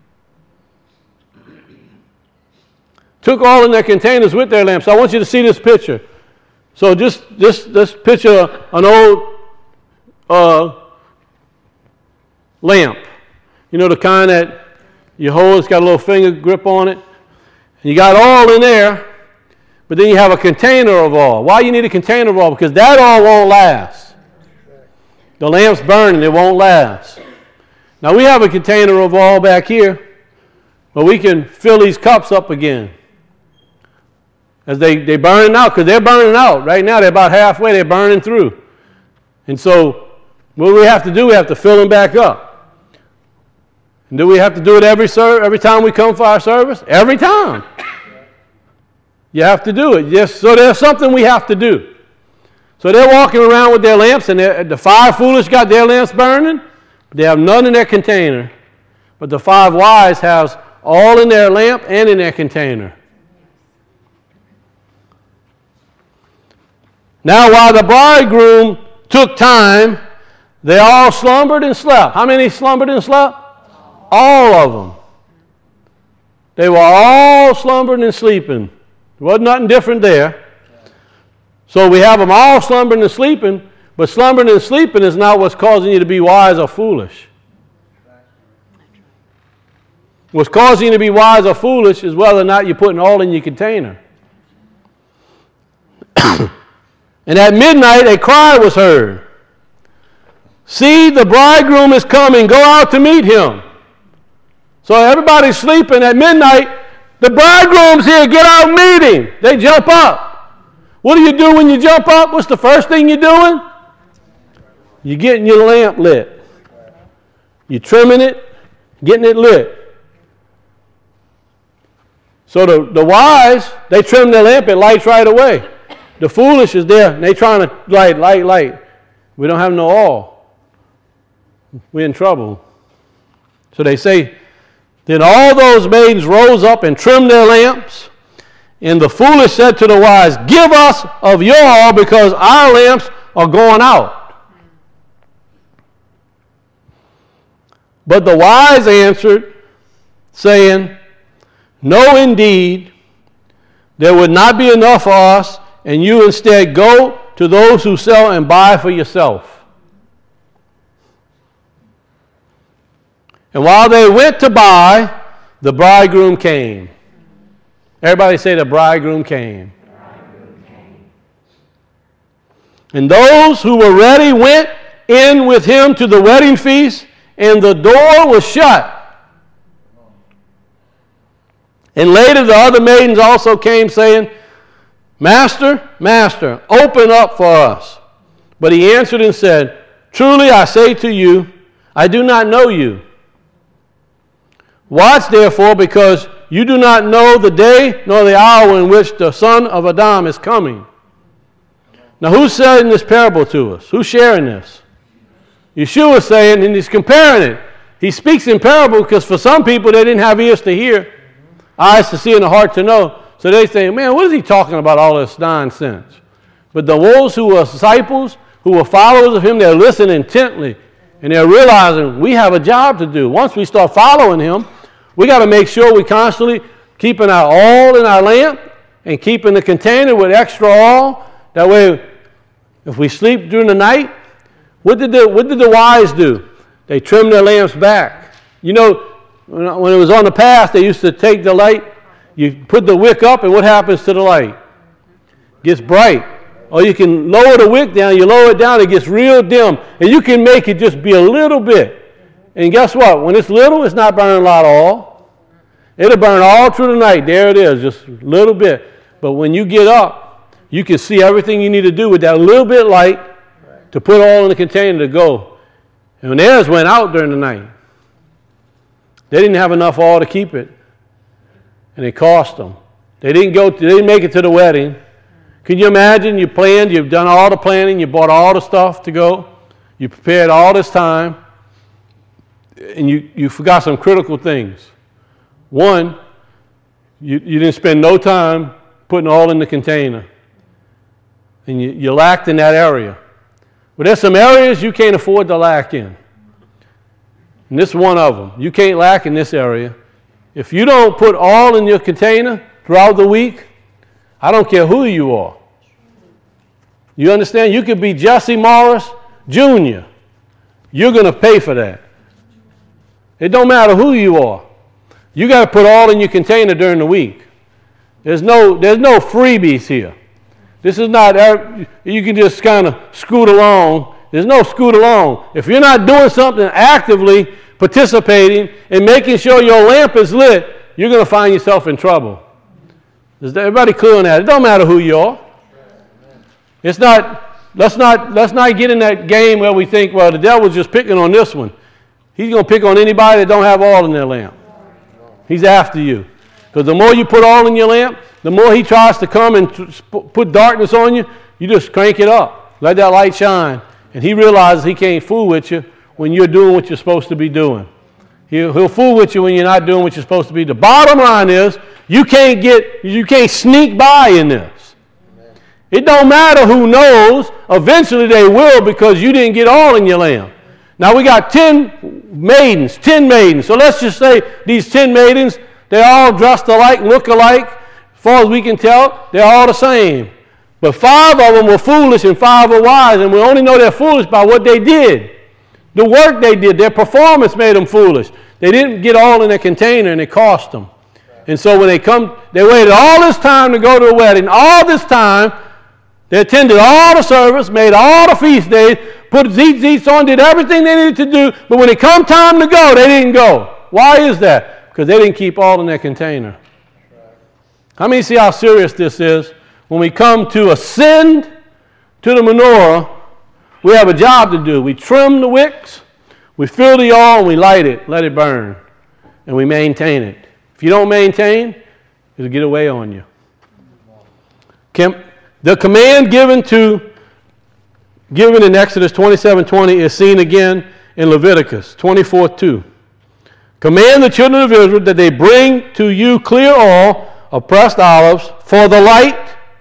Took oil in their containers with their lamps. So I want you to see this picture. So just this picture, an old lamp. You know, the kind that you hold, it's got a little finger grip on it. And you got oil in there, but then you have a container of oil. Why you need a container of oil? Because that oil won't last. The lamp's burning, it won't last. Now we have a container of oil back here, but we can fill these cups up again. As they burning out, because they're burning out. Right now they're about halfway, they're burning through. And so what we have to do, we have to fill them back up. And do we have to do it every time we come for our service? Every time. You have to do it. Yes. So there's something we have to do. So they're walking around with their lamps, and the 5 foolish got their lamps burning, but they have none in their container. But the 5 wise have all in their lamp and in their container. Now while the bridegroom took time, they all slumbered and slept. How many slumbered and slept? All of them. They were all slumbering and sleeping. There wasn't nothing different there. So we have them all slumbering and sleeping, but slumbering and sleeping is not what's causing you to be wise or foolish. What's causing you to be wise or foolish is whether or not you're putting all in your container. And at midnight a cry was heard. See, the bridegroom is coming. Go out to meet him. So everybody's sleeping. At midnight, the bridegroom's here. Get out and meet him. They jump up. What do you do when you jump up? What's the first thing you're doing? You're getting your lamp lit. You're trimming it, getting it lit. So the wise, they trim their lamp, it lights right away. The foolish is there, and they trying to light. We don't have no oil. We're in trouble. So they say, then all those maidens rose up and trimmed their lamps. And the foolish said to the wise, give us of your oil, because our lamps are going out. But the wise answered, saying, no, indeed, there would not be enough for us, and you instead go to those who sell and buy for yourself. And while they went to buy, the bridegroom came. Everybody say the bridegroom came. And those who were ready went in with him to the wedding feast, and the door was shut. And later the other maidens also came, saying, Master, Master, open up for us. But he answered and said, truly I say to you, I do not know you. Watch therefore, because you do not know the day nor the hour in which the Son of Adam is coming. Now who's saying this parable to us? Who's sharing this? Yeshua is saying, and he's comparing it. He speaks in parable because for some people they didn't have ears to hear, eyes to see, and a heart to know. So they say, man, what is he talking about, all this nonsense? But the ones who were disciples, who were followers of him, they're listening intently. And they're realizing we have a job to do. Once we start following him, we got to make sure we constantly keeping our oil in our lamp and keeping the container with extra oil. That way, if we sleep during the night, what did the wise do? They trimmed their lamps back. You know, when it was on the path, they used to take the light You put the wick up, and what happens to the light? It gets bright. Or you can lower the wick down. You lower it down, it gets real dim. And you can make it just be a little bit. And guess what? When it's little, it's not burning a lot of oil. It'll burn all through the night. There it is, just a little bit. But when you get up, you can see everything you need to do with that little bit light to put oil in the container to go. And when theirs went out during the night, they didn't have enough oil to keep it. And it cost them. They didn't make it to the wedding. Can you imagine? You planned, you've done all the planning, you bought all the stuff to go, you prepared all this time, and you forgot some critical things. One, you didn't spend no time putting oil in the container. And you lacked in that area. But there's some areas you can't afford to lack in. And this is one of them. You can't lack in this area. If you don't put oil in your container throughout the week, I don't care who you are. You understand? You could be Jesse Morris Jr. You're going to pay for that. It don't matter who you are. You got to put oil in your container during the week. There's no freebies here. This is not, you can just kind of scoot along. There's no scoot along. If you're not doing something actively, participating, and making sure your lamp is lit, you're going to find yourself in trouble. Is everybody clear on that? It don't matter who you are. It's not, let's not get in that game where we think, well, the devil's just picking on this one. He's going to pick on anybody that don't have oil in their lamp. He's after you. Because the more you put oil in your lamp, the more he tries to come and put darkness on you, you just crank it up. Let that light shine. And he realizes he can't fool with you when you're doing what you're supposed to be doing. He'll fool with you when you're not doing what you're supposed to be. The bottom line is, you can't sneak by in this. It don't matter who knows. Eventually they will, because you didn't get oil in your lamp. Now we got 10 maidens. So let's just say these 10 maidens, they're all dressed alike, look alike. As far as we can tell, they're all the same. But 5 of them were foolish and 5 were wise, and we only know they're foolish by what they did. The work they did, their performance made them foolish. They didn't get all in their container, and it cost them. And so when they come, they waited all this time to go to a wedding, all this time. They attended all the service, made all the feast days, put zeets on, did everything they needed to do, but when it come time to go, they didn't go. Why is that? Because they didn't keep all in their container. How many see how serious this is? When we come to ascend to the menorah, we have a job to do. We trim the wicks, we fill the oil, and we light it, let it burn, and we maintain it. If you don't maintain, it'll get away on you. The command given in Exodus 27:20 is seen again in Leviticus 24:2. Command the children of Israel that they bring to you clear oil of pressed olives for the light,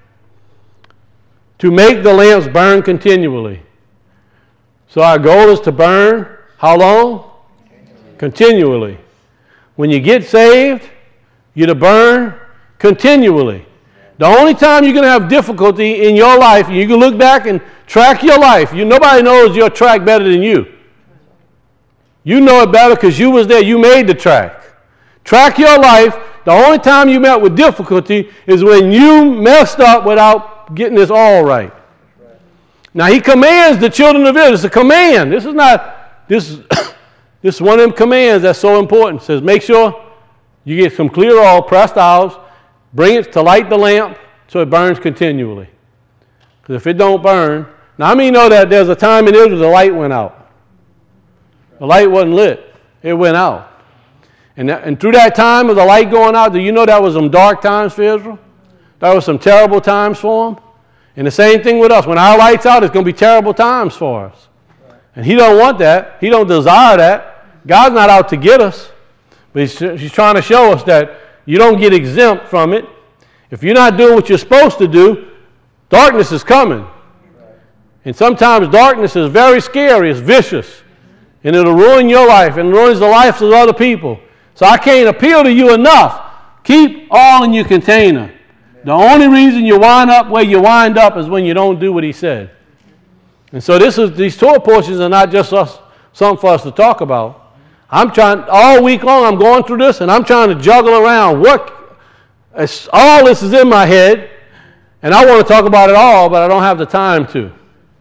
to make the lamps burn continually. So our goal is to burn how long? Continually. When you get saved, you're to burn continually. The only time you're going to have difficulty in your life, you can look back and track your life. Nobody knows your track better than you. You know it better because you was there. You made the track. Track your life. The only time you met with difficulty is when you messed up without getting this all right. Now he commands the children of Israel. It's a command. This is not, this is one of them commands that's so important. It says make sure you get some clear oil, pressed olives, bring it to light the lamp so it burns continually. Because if it don't burn, now how many know that there's a time in Israel the light went out? The light wasn't lit. It went out. And through that time of the light going out, do you know that was some dark times for Israel? That was some terrible times for them. And the same thing with us. When our light's out, it's going to be terrible times for us. And he don't want that. He don't desire that. God's not out to get us. But he's trying to show us that you don't get exempt from it. If you're not doing what you're supposed to do, darkness is coming. And sometimes darkness is very scary. It's vicious. And it'll ruin your life and ruins the lives of other people. So I can't appeal to you enough. Keep all in your container. The only reason you wind up where you wind up is when you don't do what he said. And so these Torah portions are not just something for us to talk about. I'm trying, all week long I'm going through this and I'm trying to juggle around all this is in my head, and I want to talk about it all, but I don't have the time to.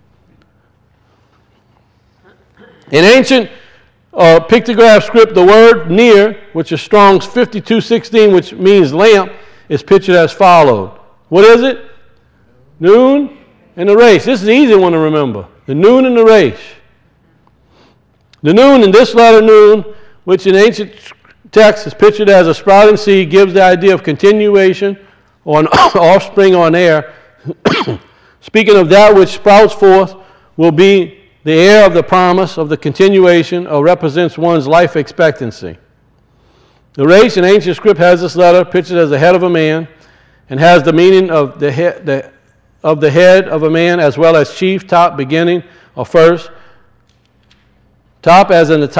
In ancient pictograph script, the word near, which is Strong's 5216, which means lamp, is pictured as followed. What is it? Noon and the resh. This is the easy one to remember. The noon and the resh. The noon in this letter noon, which in ancient text is pictured as a sprouting seed, gives the idea of continuation or an offspring or an heir. Speaking of that which sprouts forth, will be the heir of the promise of the continuation, or represents one's life expectancy. The resh in ancient script has this letter pictured as the head of a man, and has the meaning of the head of a man, as well as chief, top, beginning, or first. Top as in the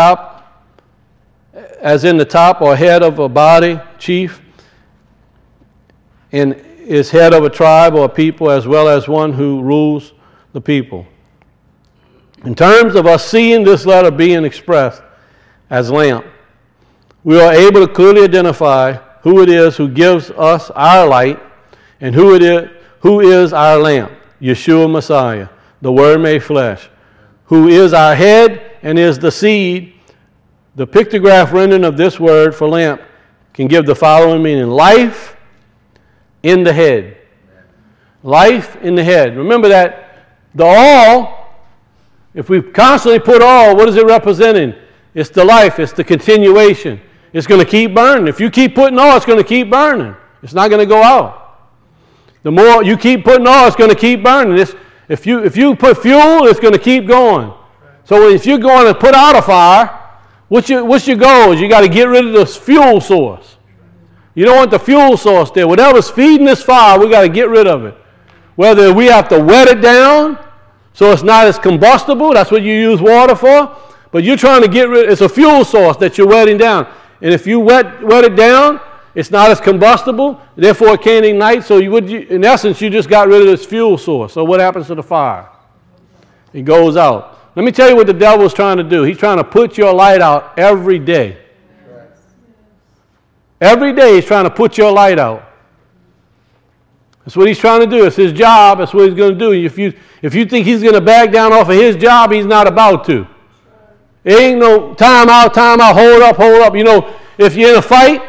top or head of a body, chief, and is head of a tribe or a people, as well as one who rules the people. In terms of us seeing this letter being expressed as lamp, we are able to clearly identify who it is who gives us our light and who is our lamp, Yeshua Messiah, the Word made flesh, who is our head and is the seed. The pictograph rendering of this word for lamp can give the following meaning: life in the head. Life in the head. Remember that the all, if we constantly put all, what is it representing? It's the life, it's the continuation. It's going to keep burning. If you keep putting all, it's going to keep burning. It's not going to go out. The more you keep putting all, it's going to keep burning. If you put fuel, it's going to keep going. So if you're going to put out a fire, what's your goal? Is you got to get rid of this fuel source. You don't want the fuel source there. Whatever's feeding this fire, we got to get rid of it. Whether we have to wet it down so it's not as combustible, that's what you use water for. But you're trying to get rid, it's a fuel source that you're wetting down. And if you wet it down, it's not as combustible, therefore it can't ignite. So in essence, you just got rid of this fuel source. So what happens to the fire? It goes out. Let me tell you what the devil's trying to do. He's trying to put your light out every day. Every day he's trying to put your light out. That's what he's trying to do. It's his job. That's what he's going to do. If you think he's going to back down off of his job, he's not about to. It ain't no time out, hold up. You know, if you're in a fight,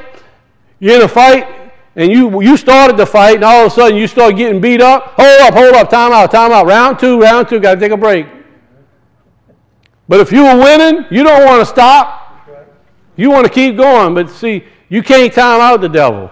and you started the fight, and all of a sudden you start getting beat up, hold up, time out. Round two, got to take a break. But if you were winning, you don't want to stop. You want to keep going. But see, you can't time out the devil.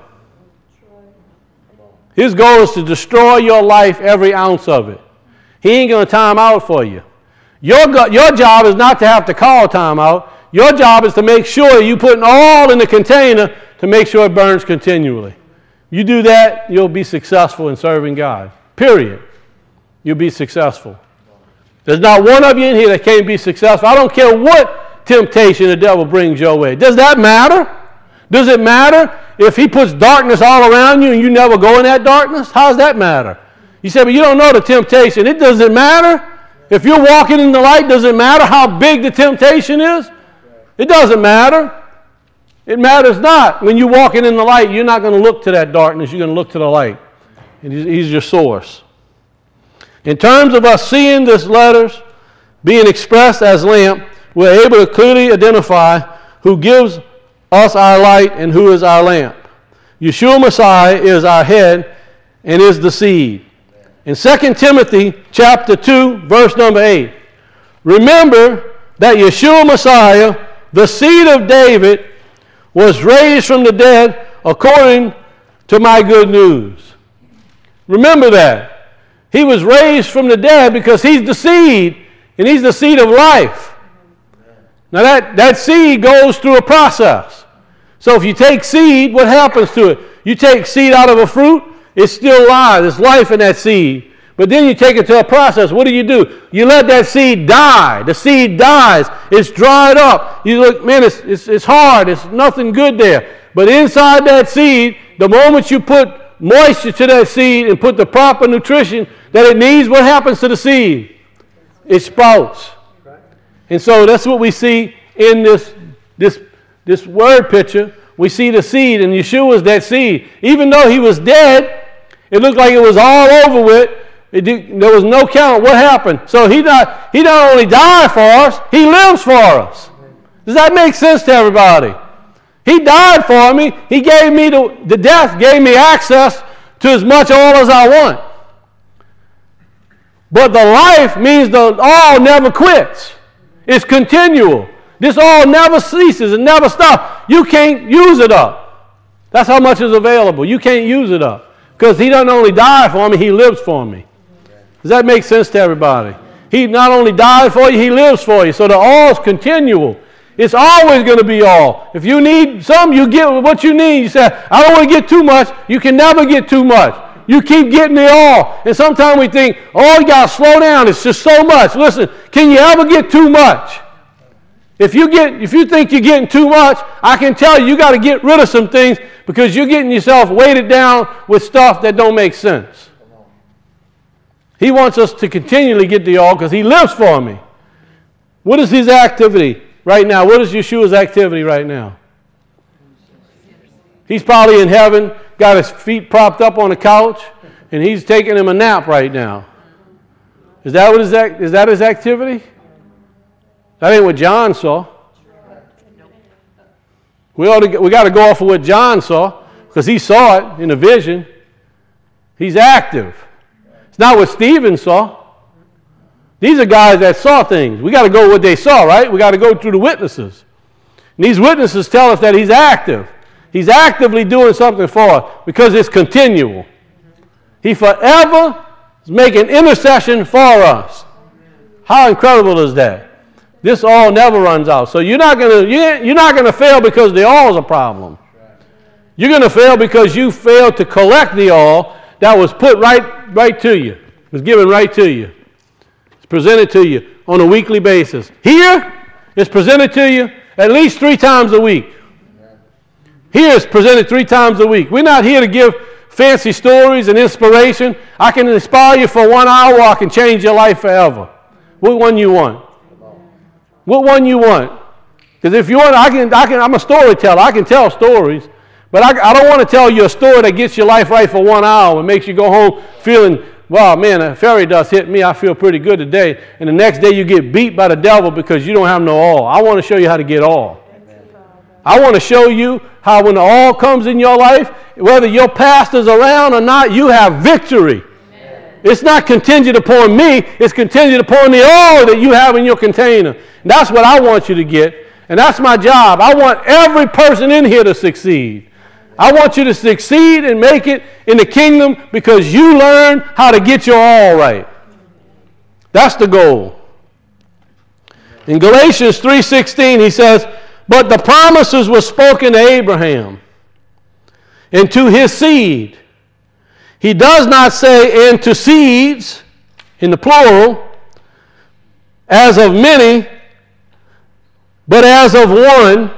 His goal is to destroy your life, every ounce of it. He ain't going to time out for you. Your job is not to have to call time out. Your job is to make sure you put all in the container to make sure it burns continually. You do that, you'll be successful in serving God. Period. You'll be successful. There's not one of you in here that can't be successful. I don't care what temptation the devil brings your way. Does that matter? Does it matter if he puts darkness all around you and you never go in that darkness? How does that matter? You say, but you don't know the temptation. It doesn't matter. If you're walking in the light, does it matter how big the temptation is? It doesn't matter. It matters not. When you're walking in the light, you're not going to look to that darkness. You're going to look to the light. And he's your source. In terms of us seeing this letters being expressed as lamp, we're able to clearly identify who gives us our light and who is our lamp. Yeshua Messiah is our head and is the seed. In 2 Timothy chapter 2, verse number 8, remember that Yeshua Messiah, the seed of David, was raised from the dead according to my good news. Remember that. He was raised from the dead because he's the seed, and he's the seed of life. Now that seed goes through a process. So if you take seed, what happens to it? You take seed out of a fruit, it's still alive. There's life in that seed. But then you take it to a process. What do? You let that seed die. The seed dies. It's dried up. You look, man, it's hard. It's nothing good there. But inside that seed, the moment you put moisture to that seed and put the proper nutrition that it needs, what happens to the seed? It sprouts. And so that's what we see in this word picture we see the seed, and Yeshua is that seed. Even though he was dead, it looked like it was all over with. There was no count. What happened? So he not only died for us, he lives for us. Does that make sense to everybody? He died for me. He gave me the death, gave me access to as much oil as I want. But the life means the oil never quits. It's continual. This oil never ceases and never stops. You can't use it up. That's how much is available. You can't use it up. Because he doesn't only die for me, he lives for me. Does that make sense to everybody? He not only died for you, he lives for you. So the oil is continual. It's always going to be oil. If you need some, you get what you need. You say, I don't want to get too much. You can never get too much. You keep getting the oil. And sometimes we think, oh, you got to slow down. It's just so much. Listen, can you ever get too much? If you think you're getting too much, I can tell you got to get rid of some things because you're getting yourself weighted down with stuff that don't make sense. He wants us to continually get the oil because he lives for me. What is his activity right now? What is Yeshua's activity right now? He's probably in heaven, got his feet propped up on the couch, and he's taking him a nap right now. Is that his activity? That ain't what John saw. We got to go off of what John saw because he saw it in a vision. He's active. It's not what Stephen saw. These are guys that saw things. We got to go what they saw, right? We got to go through the witnesses. And these witnesses tell us that he's active. He's actively doing something for us because it's continual. He forever is making intercession for us. How incredible is that? This oil never runs out. So you're not gonna fail because the oil is a problem. You're gonna fail because you failed to collect the oil that was put right to you. It was given right to you. It's presented to you on a weekly basis. Here, it's presented to you at least 3 times a week. Here, it's presented 3 times a week. We're not here to give fancy stories and inspiration. I can inspire you for 1 hour. I can change your life forever. What one you want? What one you want? Because if you want, I'm a storyteller. I can tell stories. But I don't want to tell you a story that gets your life right for 1 hour and makes you go home feeling, wow, man, a fairy dust hit me. I feel pretty good today. And the next day you get beat by the devil because you don't have no oil. I want to show you how to get oil. I want to show you how when the oil comes in your life, whether your pastor's around or not, you have victory. It's not contingent upon me. It's contingent upon the oil that you have in your container. And that's what I want you to get. And that's my job. I want every person in here to succeed. I want you to succeed and make it in the kingdom because you learn how to get your oil right. That's the goal. In Galatians 3:16, he says, but the promises were spoken to Abraham and to his seed. He does not say, and to seeds, in the plural, as of many, but as of one,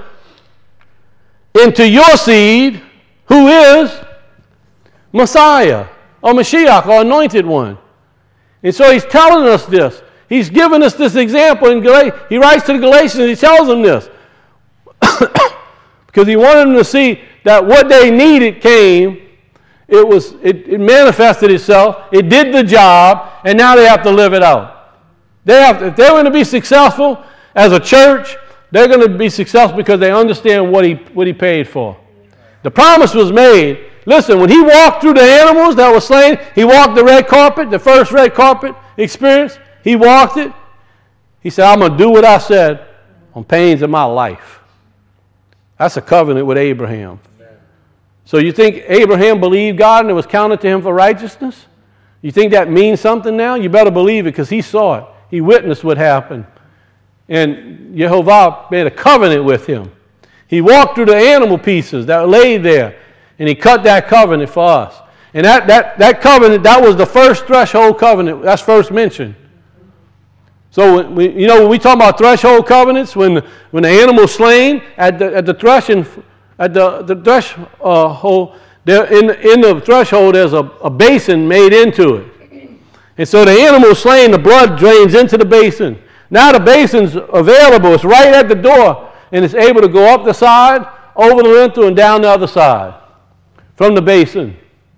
into your seed, who is Messiah, or Mashiach, or Anointed One. And so he's telling us this. He's giving us this example. He writes to the Galatians, he tells them this. Because he wanted them to see that what they needed came. It manifested itself. It did the job, and now they have to live it out. If they're going to be successful as a church, they're going to be successful because they understand what he paid for. The promise was made. Listen, when he walked through the animals that were slain, he walked the red carpet, the first red carpet experience. He walked it. He said, I'm going to do what I said on pains of my life. That's a covenant with Abraham. So you think Abraham believed God and it was counted to him for righteousness? You think that means something now? You better believe it because he saw it. He witnessed what happened. And Jehovah made a covenant with him. He walked through the animal pieces that laid there, and he cut that covenant for us. And that covenant, that was the first threshold covenant. That's first mentioned. So when we talk about threshold covenants, when the animal's slain at the threshing. At the threshold, in the threshold, there's a basin made into it. And so the animal is slain, the blood drains into the basin. Now the basin's available. It's right at the door, and it's able to go up the side over the lintel and down the other side from the basin.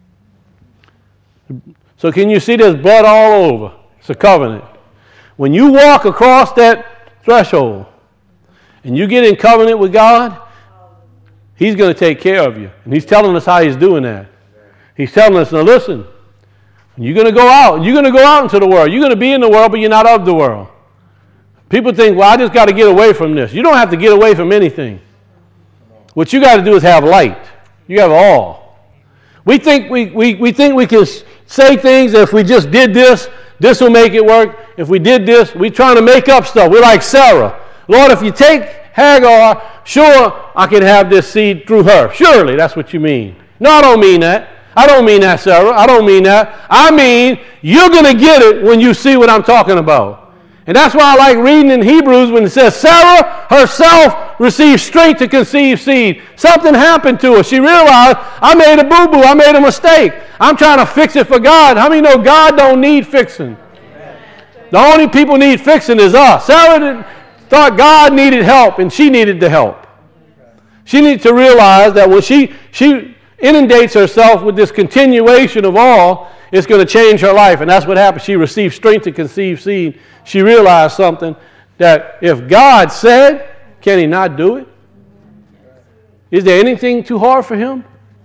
So can you see there's blood all over? It's a covenant. When you walk across that threshold and you get in covenant with God, He's going to take care of you. And He's telling us how He's doing that. He's telling us, now listen, you're going to go out. You're going to go out into the world. You're going to be in the world, but you're not of the world. People think, well, I just got to get away from this. You don't have to get away from anything. What you got to do is have light. You have all. We think we think we can say things, if we just did this, this will make it work. If we did this, we're trying to make up stuff. We're like Sarah. Lord, if you take Hagar, sure, I can have this seed through her. Surely, that's what you mean. No, I don't mean that. I don't mean that, Sarah. I don't mean that. I mean, you're going to get it when you see what I'm talking about. And that's why I like reading in Hebrews when it says, Sarah herself received strength to conceive seed. Something happened to her. She realized, I made a boo-boo. I made a mistake. I'm trying to fix it for God. How many know God don't need fixing? The only people need fixing is us. Sarah thought God needed help, and she needed the help. She needed to realize that when she inundates herself with this continuation of all, it's going to change her life. And that's what happened. She received strength to conceive seed. She realized something, that if God said, can He not do it? Is there anything too hard for Him?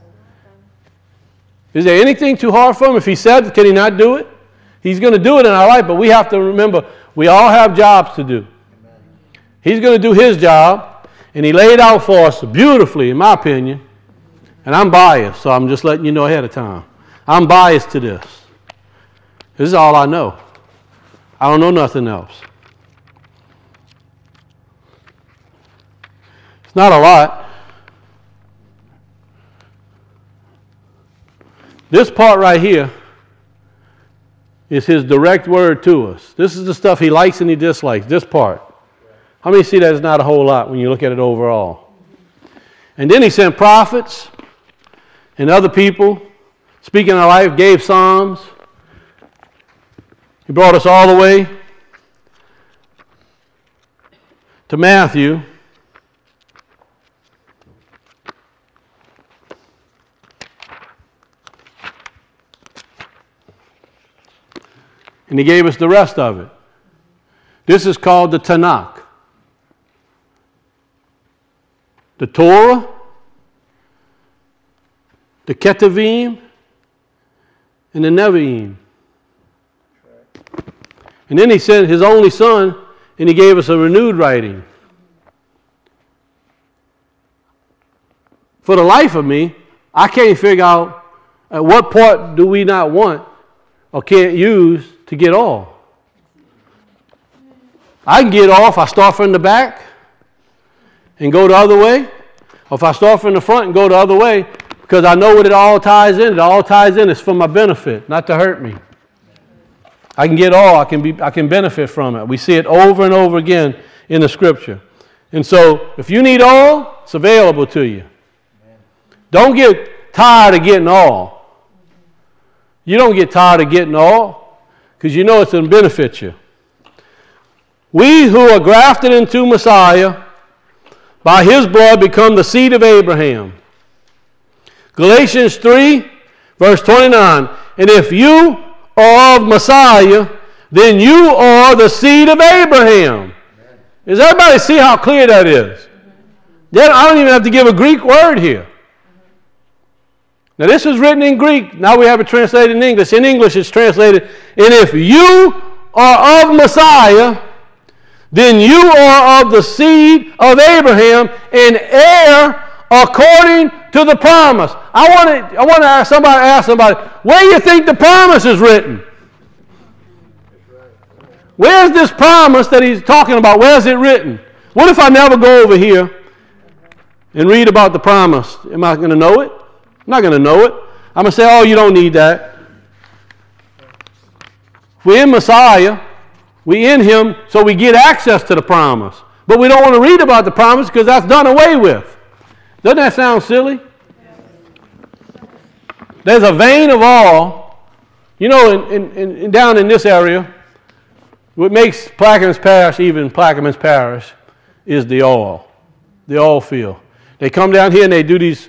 Is there anything too hard for Him? If He said, can He not do it? He's going to do it in our life, but we have to remember, we all have jobs to do. He's going to do His job, and He laid out for us beautifully, in my opinion. And I'm biased, so I'm just letting you know ahead of time. I'm biased to this. This is all I know. I don't know nothing else. It's not a lot. This part right here is His direct word to us. This is the stuff He likes and He dislikes, this part. How many see that it's not a whole lot when you look at it overall? And then He sent prophets and other people speaking our life, gave psalms. He brought us all the way to Matthew. And He gave us the rest of it. This is called the Tanakh. The Torah, the Ketuvim, and the Nevi'im. And then He sent His only Son, and He gave us a renewed writing. For the life of me, I can't figure out at what part do we not want or can't use to get all. I can get all if I start from the back and go the other way, or if I start from the front and go the other way, because I know what it all ties in. It all ties in. It's for my benefit, not to hurt me. I can get all. I can benefit from it. We see it over and over again in the Scripture. And so, if you need all, it's available to you. Don't get tired of getting all. You don't get tired of getting all because you know it's going to benefit you. We who are grafted into Messiah, by His blood become the seed of Abraham. Galatians 3, verse 29. And if you are of Messiah, then you are the seed of Abraham. Does everybody see how clear that is? Then I don't even have to give a Greek word here. Now this is written in Greek. Now we have it translated in English. In English it's translated, and if you are of Messiah, then you are of the seed of Abraham and heir according to the promise. I want to ask somebody, where do you think the promise is written? Where's this promise that he's talking about? Where's it written? What if I never go over here and read about the promise? Am I going to know it? I'm not going to know it. I'm going to say, oh, you don't need that. We're in Messiah. We're in Him, so we get access to the promise. But we don't want to read about the promise because that's done away with. Doesn't that sound silly? There's a vein of all. You know, down in this area, what makes Plaquemines Parish even Plaquemines Parish is the oil field. They come down here and they do these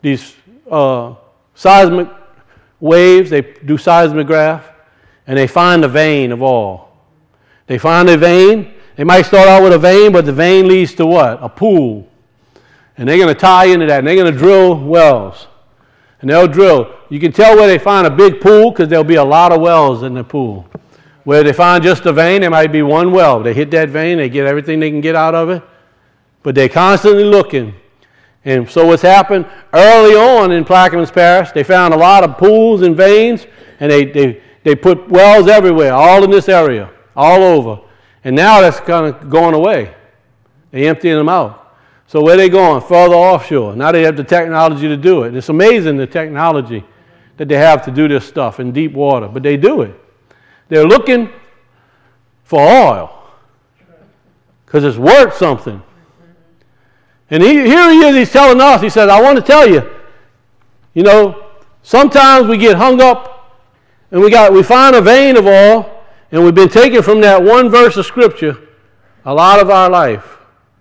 seismic waves. They do seismograph, and they find the vein of oil. They find a vein. They might start out with a vein, but the vein leads to what? A pool. And they're going to tie into that, and they're going to drill wells. And they'll drill. You can tell where they find a big pool because there'll be a lot of wells in the pool. Where they find just a vein, there might be one well. They hit that vein, they get everything they can get out of it. But they're constantly looking. And so what's happened early on in Plaquemines Parish, they found a lot of pools and veins, and they put wells everywhere, all in this area, all over. And now that's kind of going away. They're emptying them out. So where are they going? Further offshore. Now they have the technology to do it. It's amazing the technology that they have to do this stuff in deep water, but they do it. They're looking for oil because it's worth something. And here he is, he's telling us, he says, I want to tell you, you know, sometimes we get hung up and we find a vein of oil and we've been taken from that one verse of Scripture a lot of our life.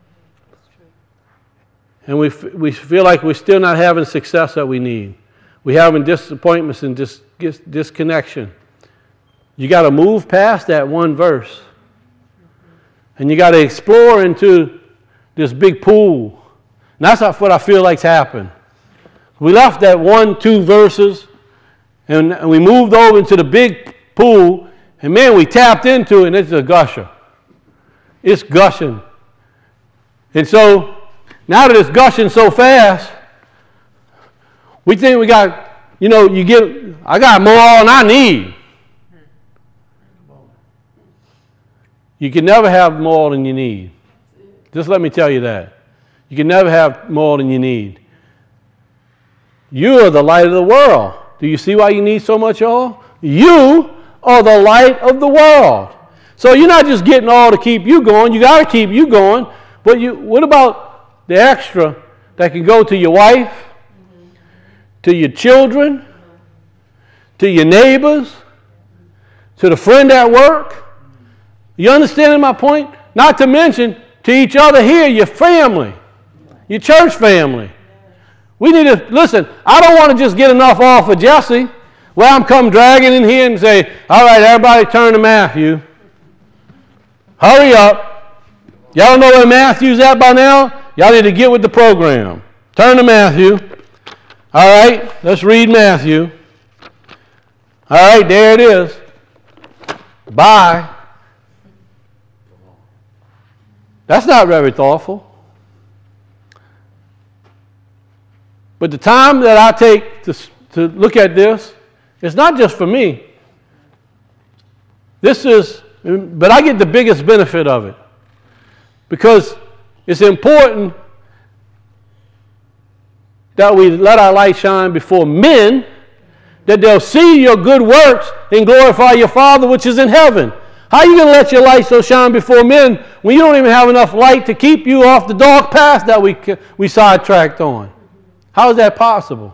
And we feel like we're still not having success that we need. We're having disappointments and disconnection. You got to move past that one verse. And you got to explore into this big pool. And that's what I feel like's happened. We left that 1-2 verses and we moved over into the big pool, and man, we tapped into it, and it's a gusher. It's gushing. And so now that it's gushing so fast, we think we got, you know, I got more oil than I need. You can never have more than you need. Just let me tell you that. You can never have more than you need. You are the light of the world. Do you see why you need so much oil? You are the light of the world. So you're not just getting oil to keep you going. You got to keep you going. But what about the extra that can go to your wife, to your children, to your neighbors, to the friend at work? You understanding my point? Not to mention to each other here, your family, your church family. We need to, listen, I don't want to just get enough oil for Jesse. Well, I'm come dragging in here and say, all right, everybody turn to Matthew. Hurry up. Y'all know where Matthew's at by now? Y'all need to get with the program. Turn to Matthew. All right, let's read Matthew. All right, there it is. Bye. That's not very thoughtful. But the time that I take to look at this, it's not just for me. But I get the biggest benefit of it. Because it's important that we let our light shine before men, that they'll see your good works and glorify your Father which is in heaven. How are you going to let your light so shine before men when you don't even have enough light to keep you off the dark path that we sidetracked on? How is that possible?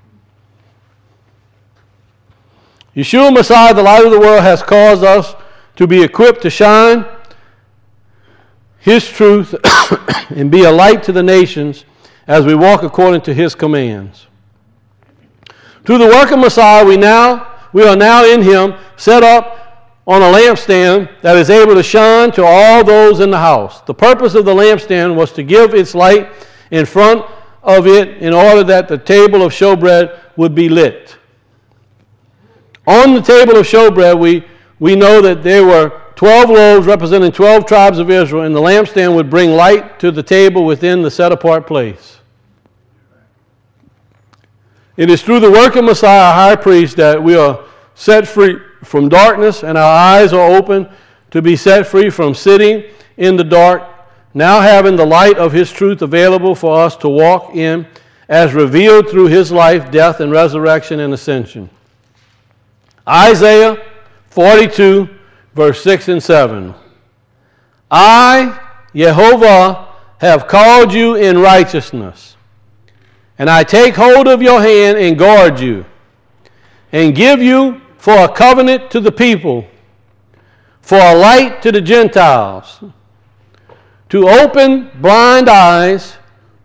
Yeshua Messiah, the light of the world, has caused us to be equipped to shine His truth and be a light to the nations as we walk according to His commands. Through the work of Messiah, we are now in Him, set up on a lampstand that is able to shine to all those in the house. The purpose of the lampstand was to give its light in front of it in order that the table of showbread would be lit. On the table of showbread, we know that there were 12 loaves representing 12 tribes of Israel, and the lampstand would bring light to the table within the set-apart place. It is through the work of Messiah, our high priest, that we are set free from darkness, and our eyes are open to be set free from sitting in the dark, now having the light of His truth available for us to walk in as revealed through His life, death, and resurrection and ascension. Isaiah 42, verse 6 and 7. I, Yehovah, have called you in righteousness, and I take hold of your hand and guard you, and give you for a covenant to the people, for a light to the Gentiles, to open blind eyes,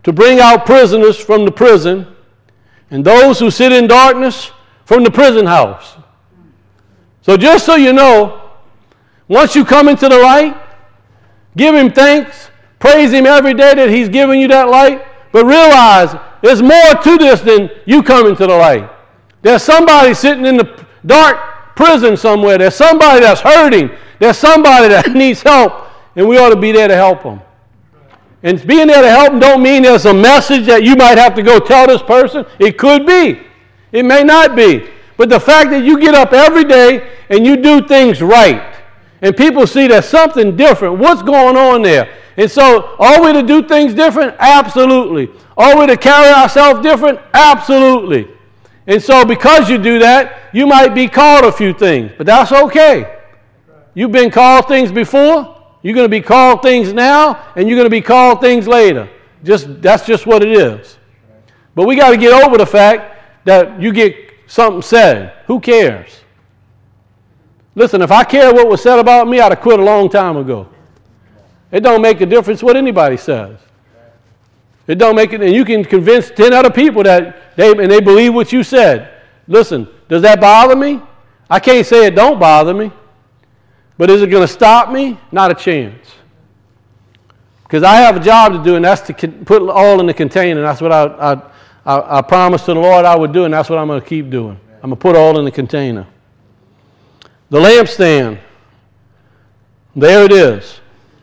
to bring out prisoners from the prison, and those who sit in darkness from the prison house. So just so you know, once you come into the light, give him thanks, praise him every day that he's giving you that light, but realize there's more to this than you coming to the light. There's somebody sitting in the dark prison somewhere. There's somebody that's hurting. There's somebody that needs help, and we ought to be there to help them. And being there to help them don't mean there's a message that you might have to go tell this person. It could be. It may not be. But the fact that you get up every day and you do things right, and people see there's something different, what's going on there? And so, are we to do things different? Absolutely. Are we to carry ourselves different? Absolutely. And so, because you do that, you might be called a few things, but that's okay. You've been called things before. You're going to be called things now, and you're going to be called things later. That's just what it is. But we got to get over the fact that you get something said. Who cares? Listen, if I cared what was said about me, I'd have quit a long time ago. It don't make a difference what anybody says. It don't make it, and you can convince 10 other people that they believe what you said. Listen, does that bother me? I can't say it don't bother me. But is it going to stop me? Not a chance. Because I have a job to do, and that's to put it all in the container. That's what I promised to the Lord I would do, and that's what I'm going to keep doing. I'm going to put all in the container. The lampstand. There it is.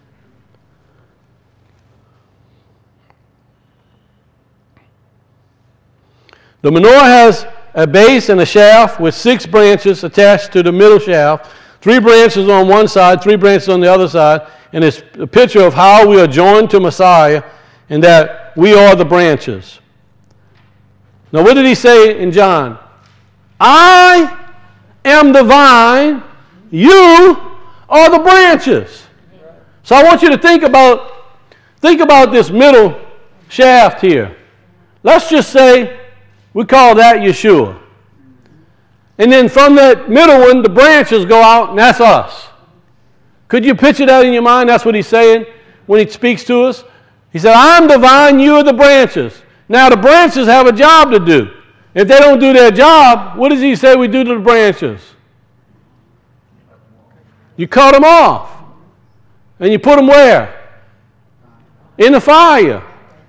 The menorah has a base and a shaft with 6 branches attached to the middle shaft. 3 branches on one side, 3 branches on the other side, and it's a picture of how we are joined to Messiah and that we are the branches. Now, what did he say in John? I am the vine, you are the branches. So I want you to think about this middle shaft here. Let's just say we call that Yeshua. And then from that middle one, the branches go out, and that's us. Could you picture that in your mind? That's what he's saying when he speaks to us. He said, I'm the vine, you are the branches. Now, the branches have a job to do. If they don't do their job, what does he say we do to the branches? You cut them off. And you put them where? In the fire.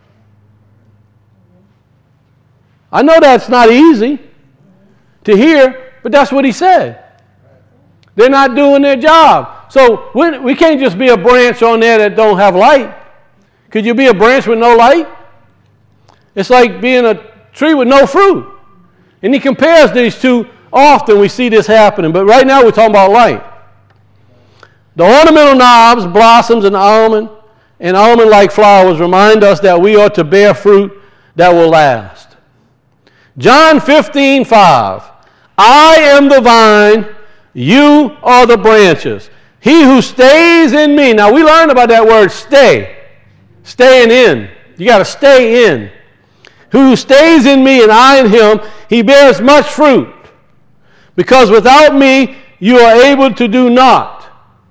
I know that's not easy to hear, but that's what he said. They're not doing their job. So we can't just be a branch on there that don't have light. Could you be a branch with no light? It's like being a tree with no fruit. And he compares these two. Often we see this happening, but right now we're talking about light. The ornamental knobs, blossoms, and almond-like flowers remind us that we are to bear fruit that will last. John 15:5. I am the vine, you are the branches. He who stays in me. Now we learned about that word stay. Staying in. You got to stay in. Who stays in me and I in him, he bears much fruit. Because without me, you are able to do naught.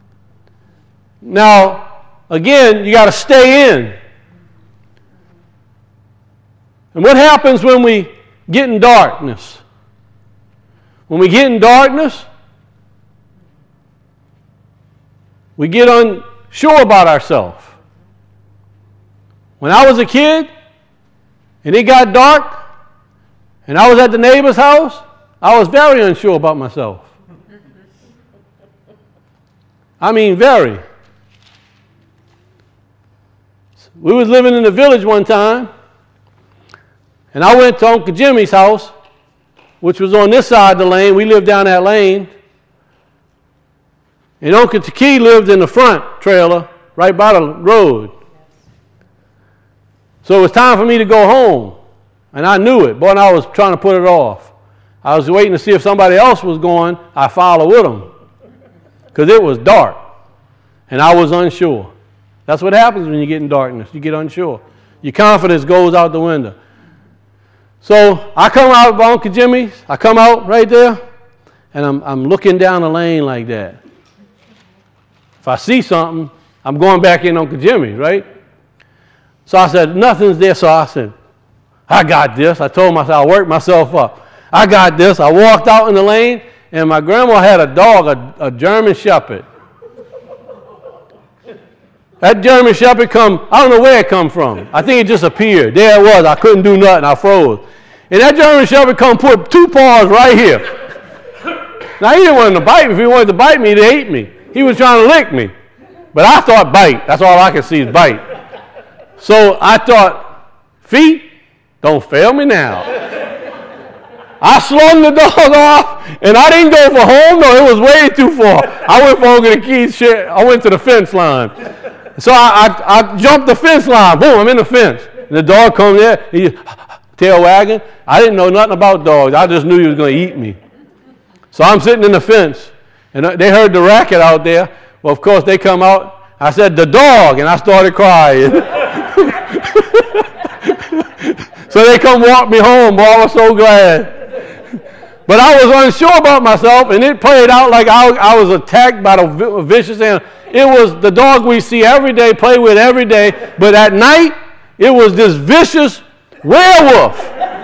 Now, again, you got to stay in. And what happens when we get in darkness? When we get in darkness, we get unsure about ourselves. When I was a kid and it got dark and I was at the neighbor's house, I was very unsure about myself. I mean, very. We was living in the village one time, and I went to Uncle Jimmy's house, which was on this side of the lane. We lived down that lane. And Uncle Taki lived in the front trailer right by the road. So it was time for me to go home. And I knew it. Boy, and I was trying to put it off. I was waiting to see if somebody else was going. I followed with them. Because it was dark. And I was unsure. That's what happens when you get in darkness. You get unsure. Your confidence goes out the window. So I come out by Uncle Jimmy's. I come out right there. And I'm looking down the lane like that. If I see something, I'm going back in Uncle Jimmy's, right? So I said, nothing's there. So I said, I got this. I told myself, I'll work myself up. I got this. I walked out in the lane, and my grandma had a dog, a German Shepherd. That German Shepherd I don't know where it come from. I think it just appeared. There it was. I couldn't do nothing. I froze. And that German Shepherd put 2 paws right here. Now, he didn't want to bite me. If he wanted to bite me, he'd ate me. He was trying to lick me. But I thought bite. That's all I could see is bite. So I thought, feet, don't fail me now. I slung the dog off, and I didn't go for home. No, it was way too far. I went for over the keys. I went to the fence line. So I jumped the fence line. Boom, I'm in the fence. And the dog comes there, he tail wagging. I didn't know nothing about dogs. I just knew he was going to eat me. So I'm sitting in the fence, and they heard the racket out there. Well, of course, they come out. I said, the dog, and I started crying. So they come walk me home. Boy, I was so glad. But I was unsure about myself, and it played out like I was attacked by the vicious animal. It was the dog we see every day, play with every day, but at night, it was this vicious werewolf.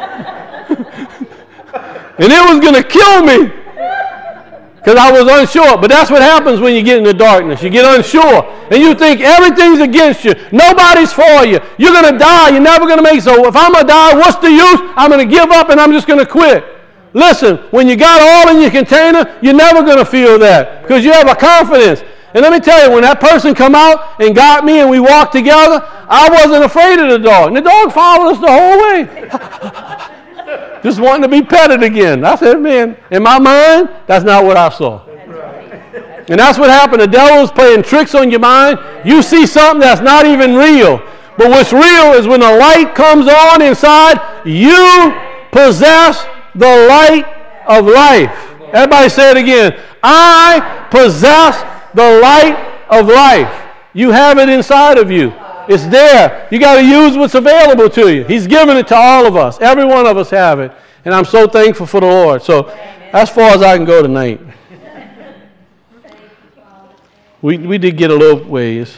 And it was going to kill me because I was unsure. But that's what happens when you get in the darkness. You get unsure, and you think everything's against you. Nobody's for you. You're going to die. You're never going to make it. So if I'm going to die, what's the use? I'm going to give up, and I'm just going to quit. Listen, when you got all in your container, you're never going to feel that because you have a confidence. And let me tell you, when that person come out and got me and we walked together, I wasn't afraid of the dog. And the dog followed us the whole way. Just wanting to be petted again. I said, man, in my mind, that's not what I saw. And that's what happened. The devil's playing tricks on your mind. You see something that's not even real. But what's real is when the light comes on inside, you possess the light of life. Everybody say it again. I possess the light of life. You have it inside of you. It's there. You got to use what's available to you. He's given it to all of us. Every one of us have it. And I'm so thankful for the Lord. So as far as I can go tonight. We did get a little ways.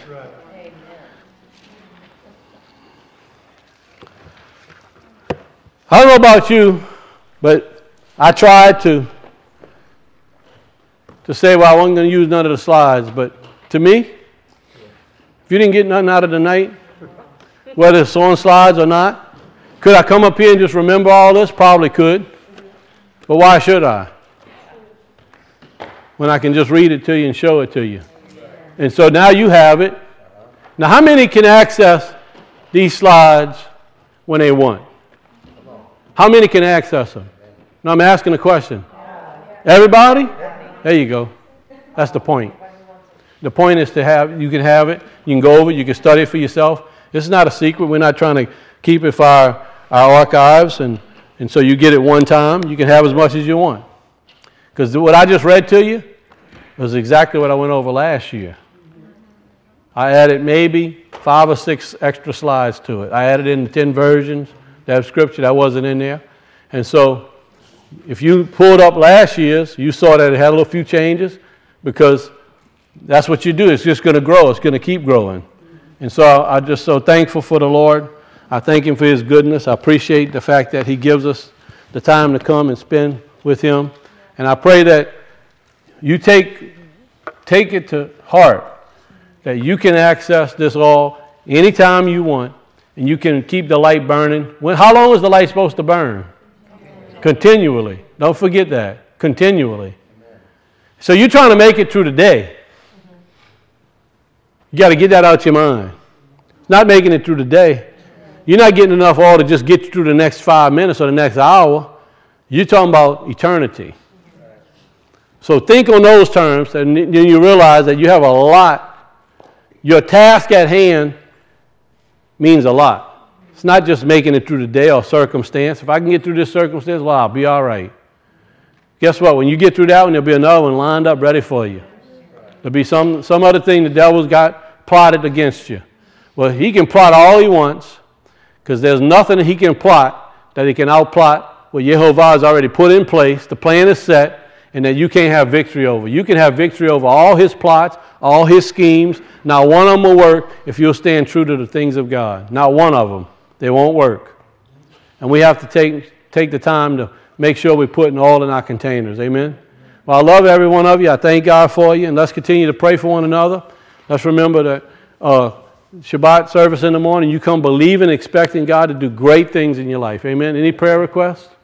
I don't know about you, but I tried to say, well, I wasn't going to use none of the slides. But to me, if you didn't get nothing out of the night, whether it's on slides or not, could I come up here and just remember all this? Probably could. But why should I? When I can just read it to you and show it to you. And so now you have it. Now, how many can access these slides when they want? How many can access them? Now, I'm asking a question. Everybody? There you go. That's the point. The point is to have, you can have it, you can go over it, you can study it for yourself. This is not a secret. We're not trying to keep it for our archives, and so you get it one time. You can have as much as you want. Because what I just read to you was exactly what I went over last year. I added maybe 5 or 6 extra slides to it. I added in the 10 versions that scripture that wasn't in there. And so if you pulled up last year's, you saw that it had a little few changes because that's what you do. It's just going to grow. It's going to keep growing. And so I'm just so thankful for the Lord. I thank Him for His goodness. I appreciate the fact that He gives us the time to come and spend with Him. And I pray that you take it to heart that you can access this all anytime you want, and you can keep the light burning. How long is the light supposed to burn? Continually. Don't forget that. Continually. So you're trying to make it through the day. You got to get that out your mind. Not making it through the day. You're not getting enough oil to just get you through the next 5 minutes or the next hour. You're talking about eternity. So think on those terms, and then you realize that you have a lot. Your task at hand means a lot. It's not just making it through the day or circumstance. If I can get through this circumstance, well, I'll be all right. Guess what? When you get through that one, there'll be another one lined up ready for you. There'll be some other thing the devil's got plotted against you. Well, he can plot all he wants because there's nothing he can plot that he can outplot what Yehovah has already put in place. The plan is set, and that you can't have victory over. You can have victory over all his plots, all his schemes. Not one of them will work if you'll stand true to the things of God. Not one of them. They won't work. And we have to take the time to make sure we're putting all in our containers. Amen? Well, I love every one of you. I thank God for you. And let's continue to pray for one another. Let's remember that Shabbat service in the morning, you come believing, expecting God to do great things in your life. Amen? Any prayer requests?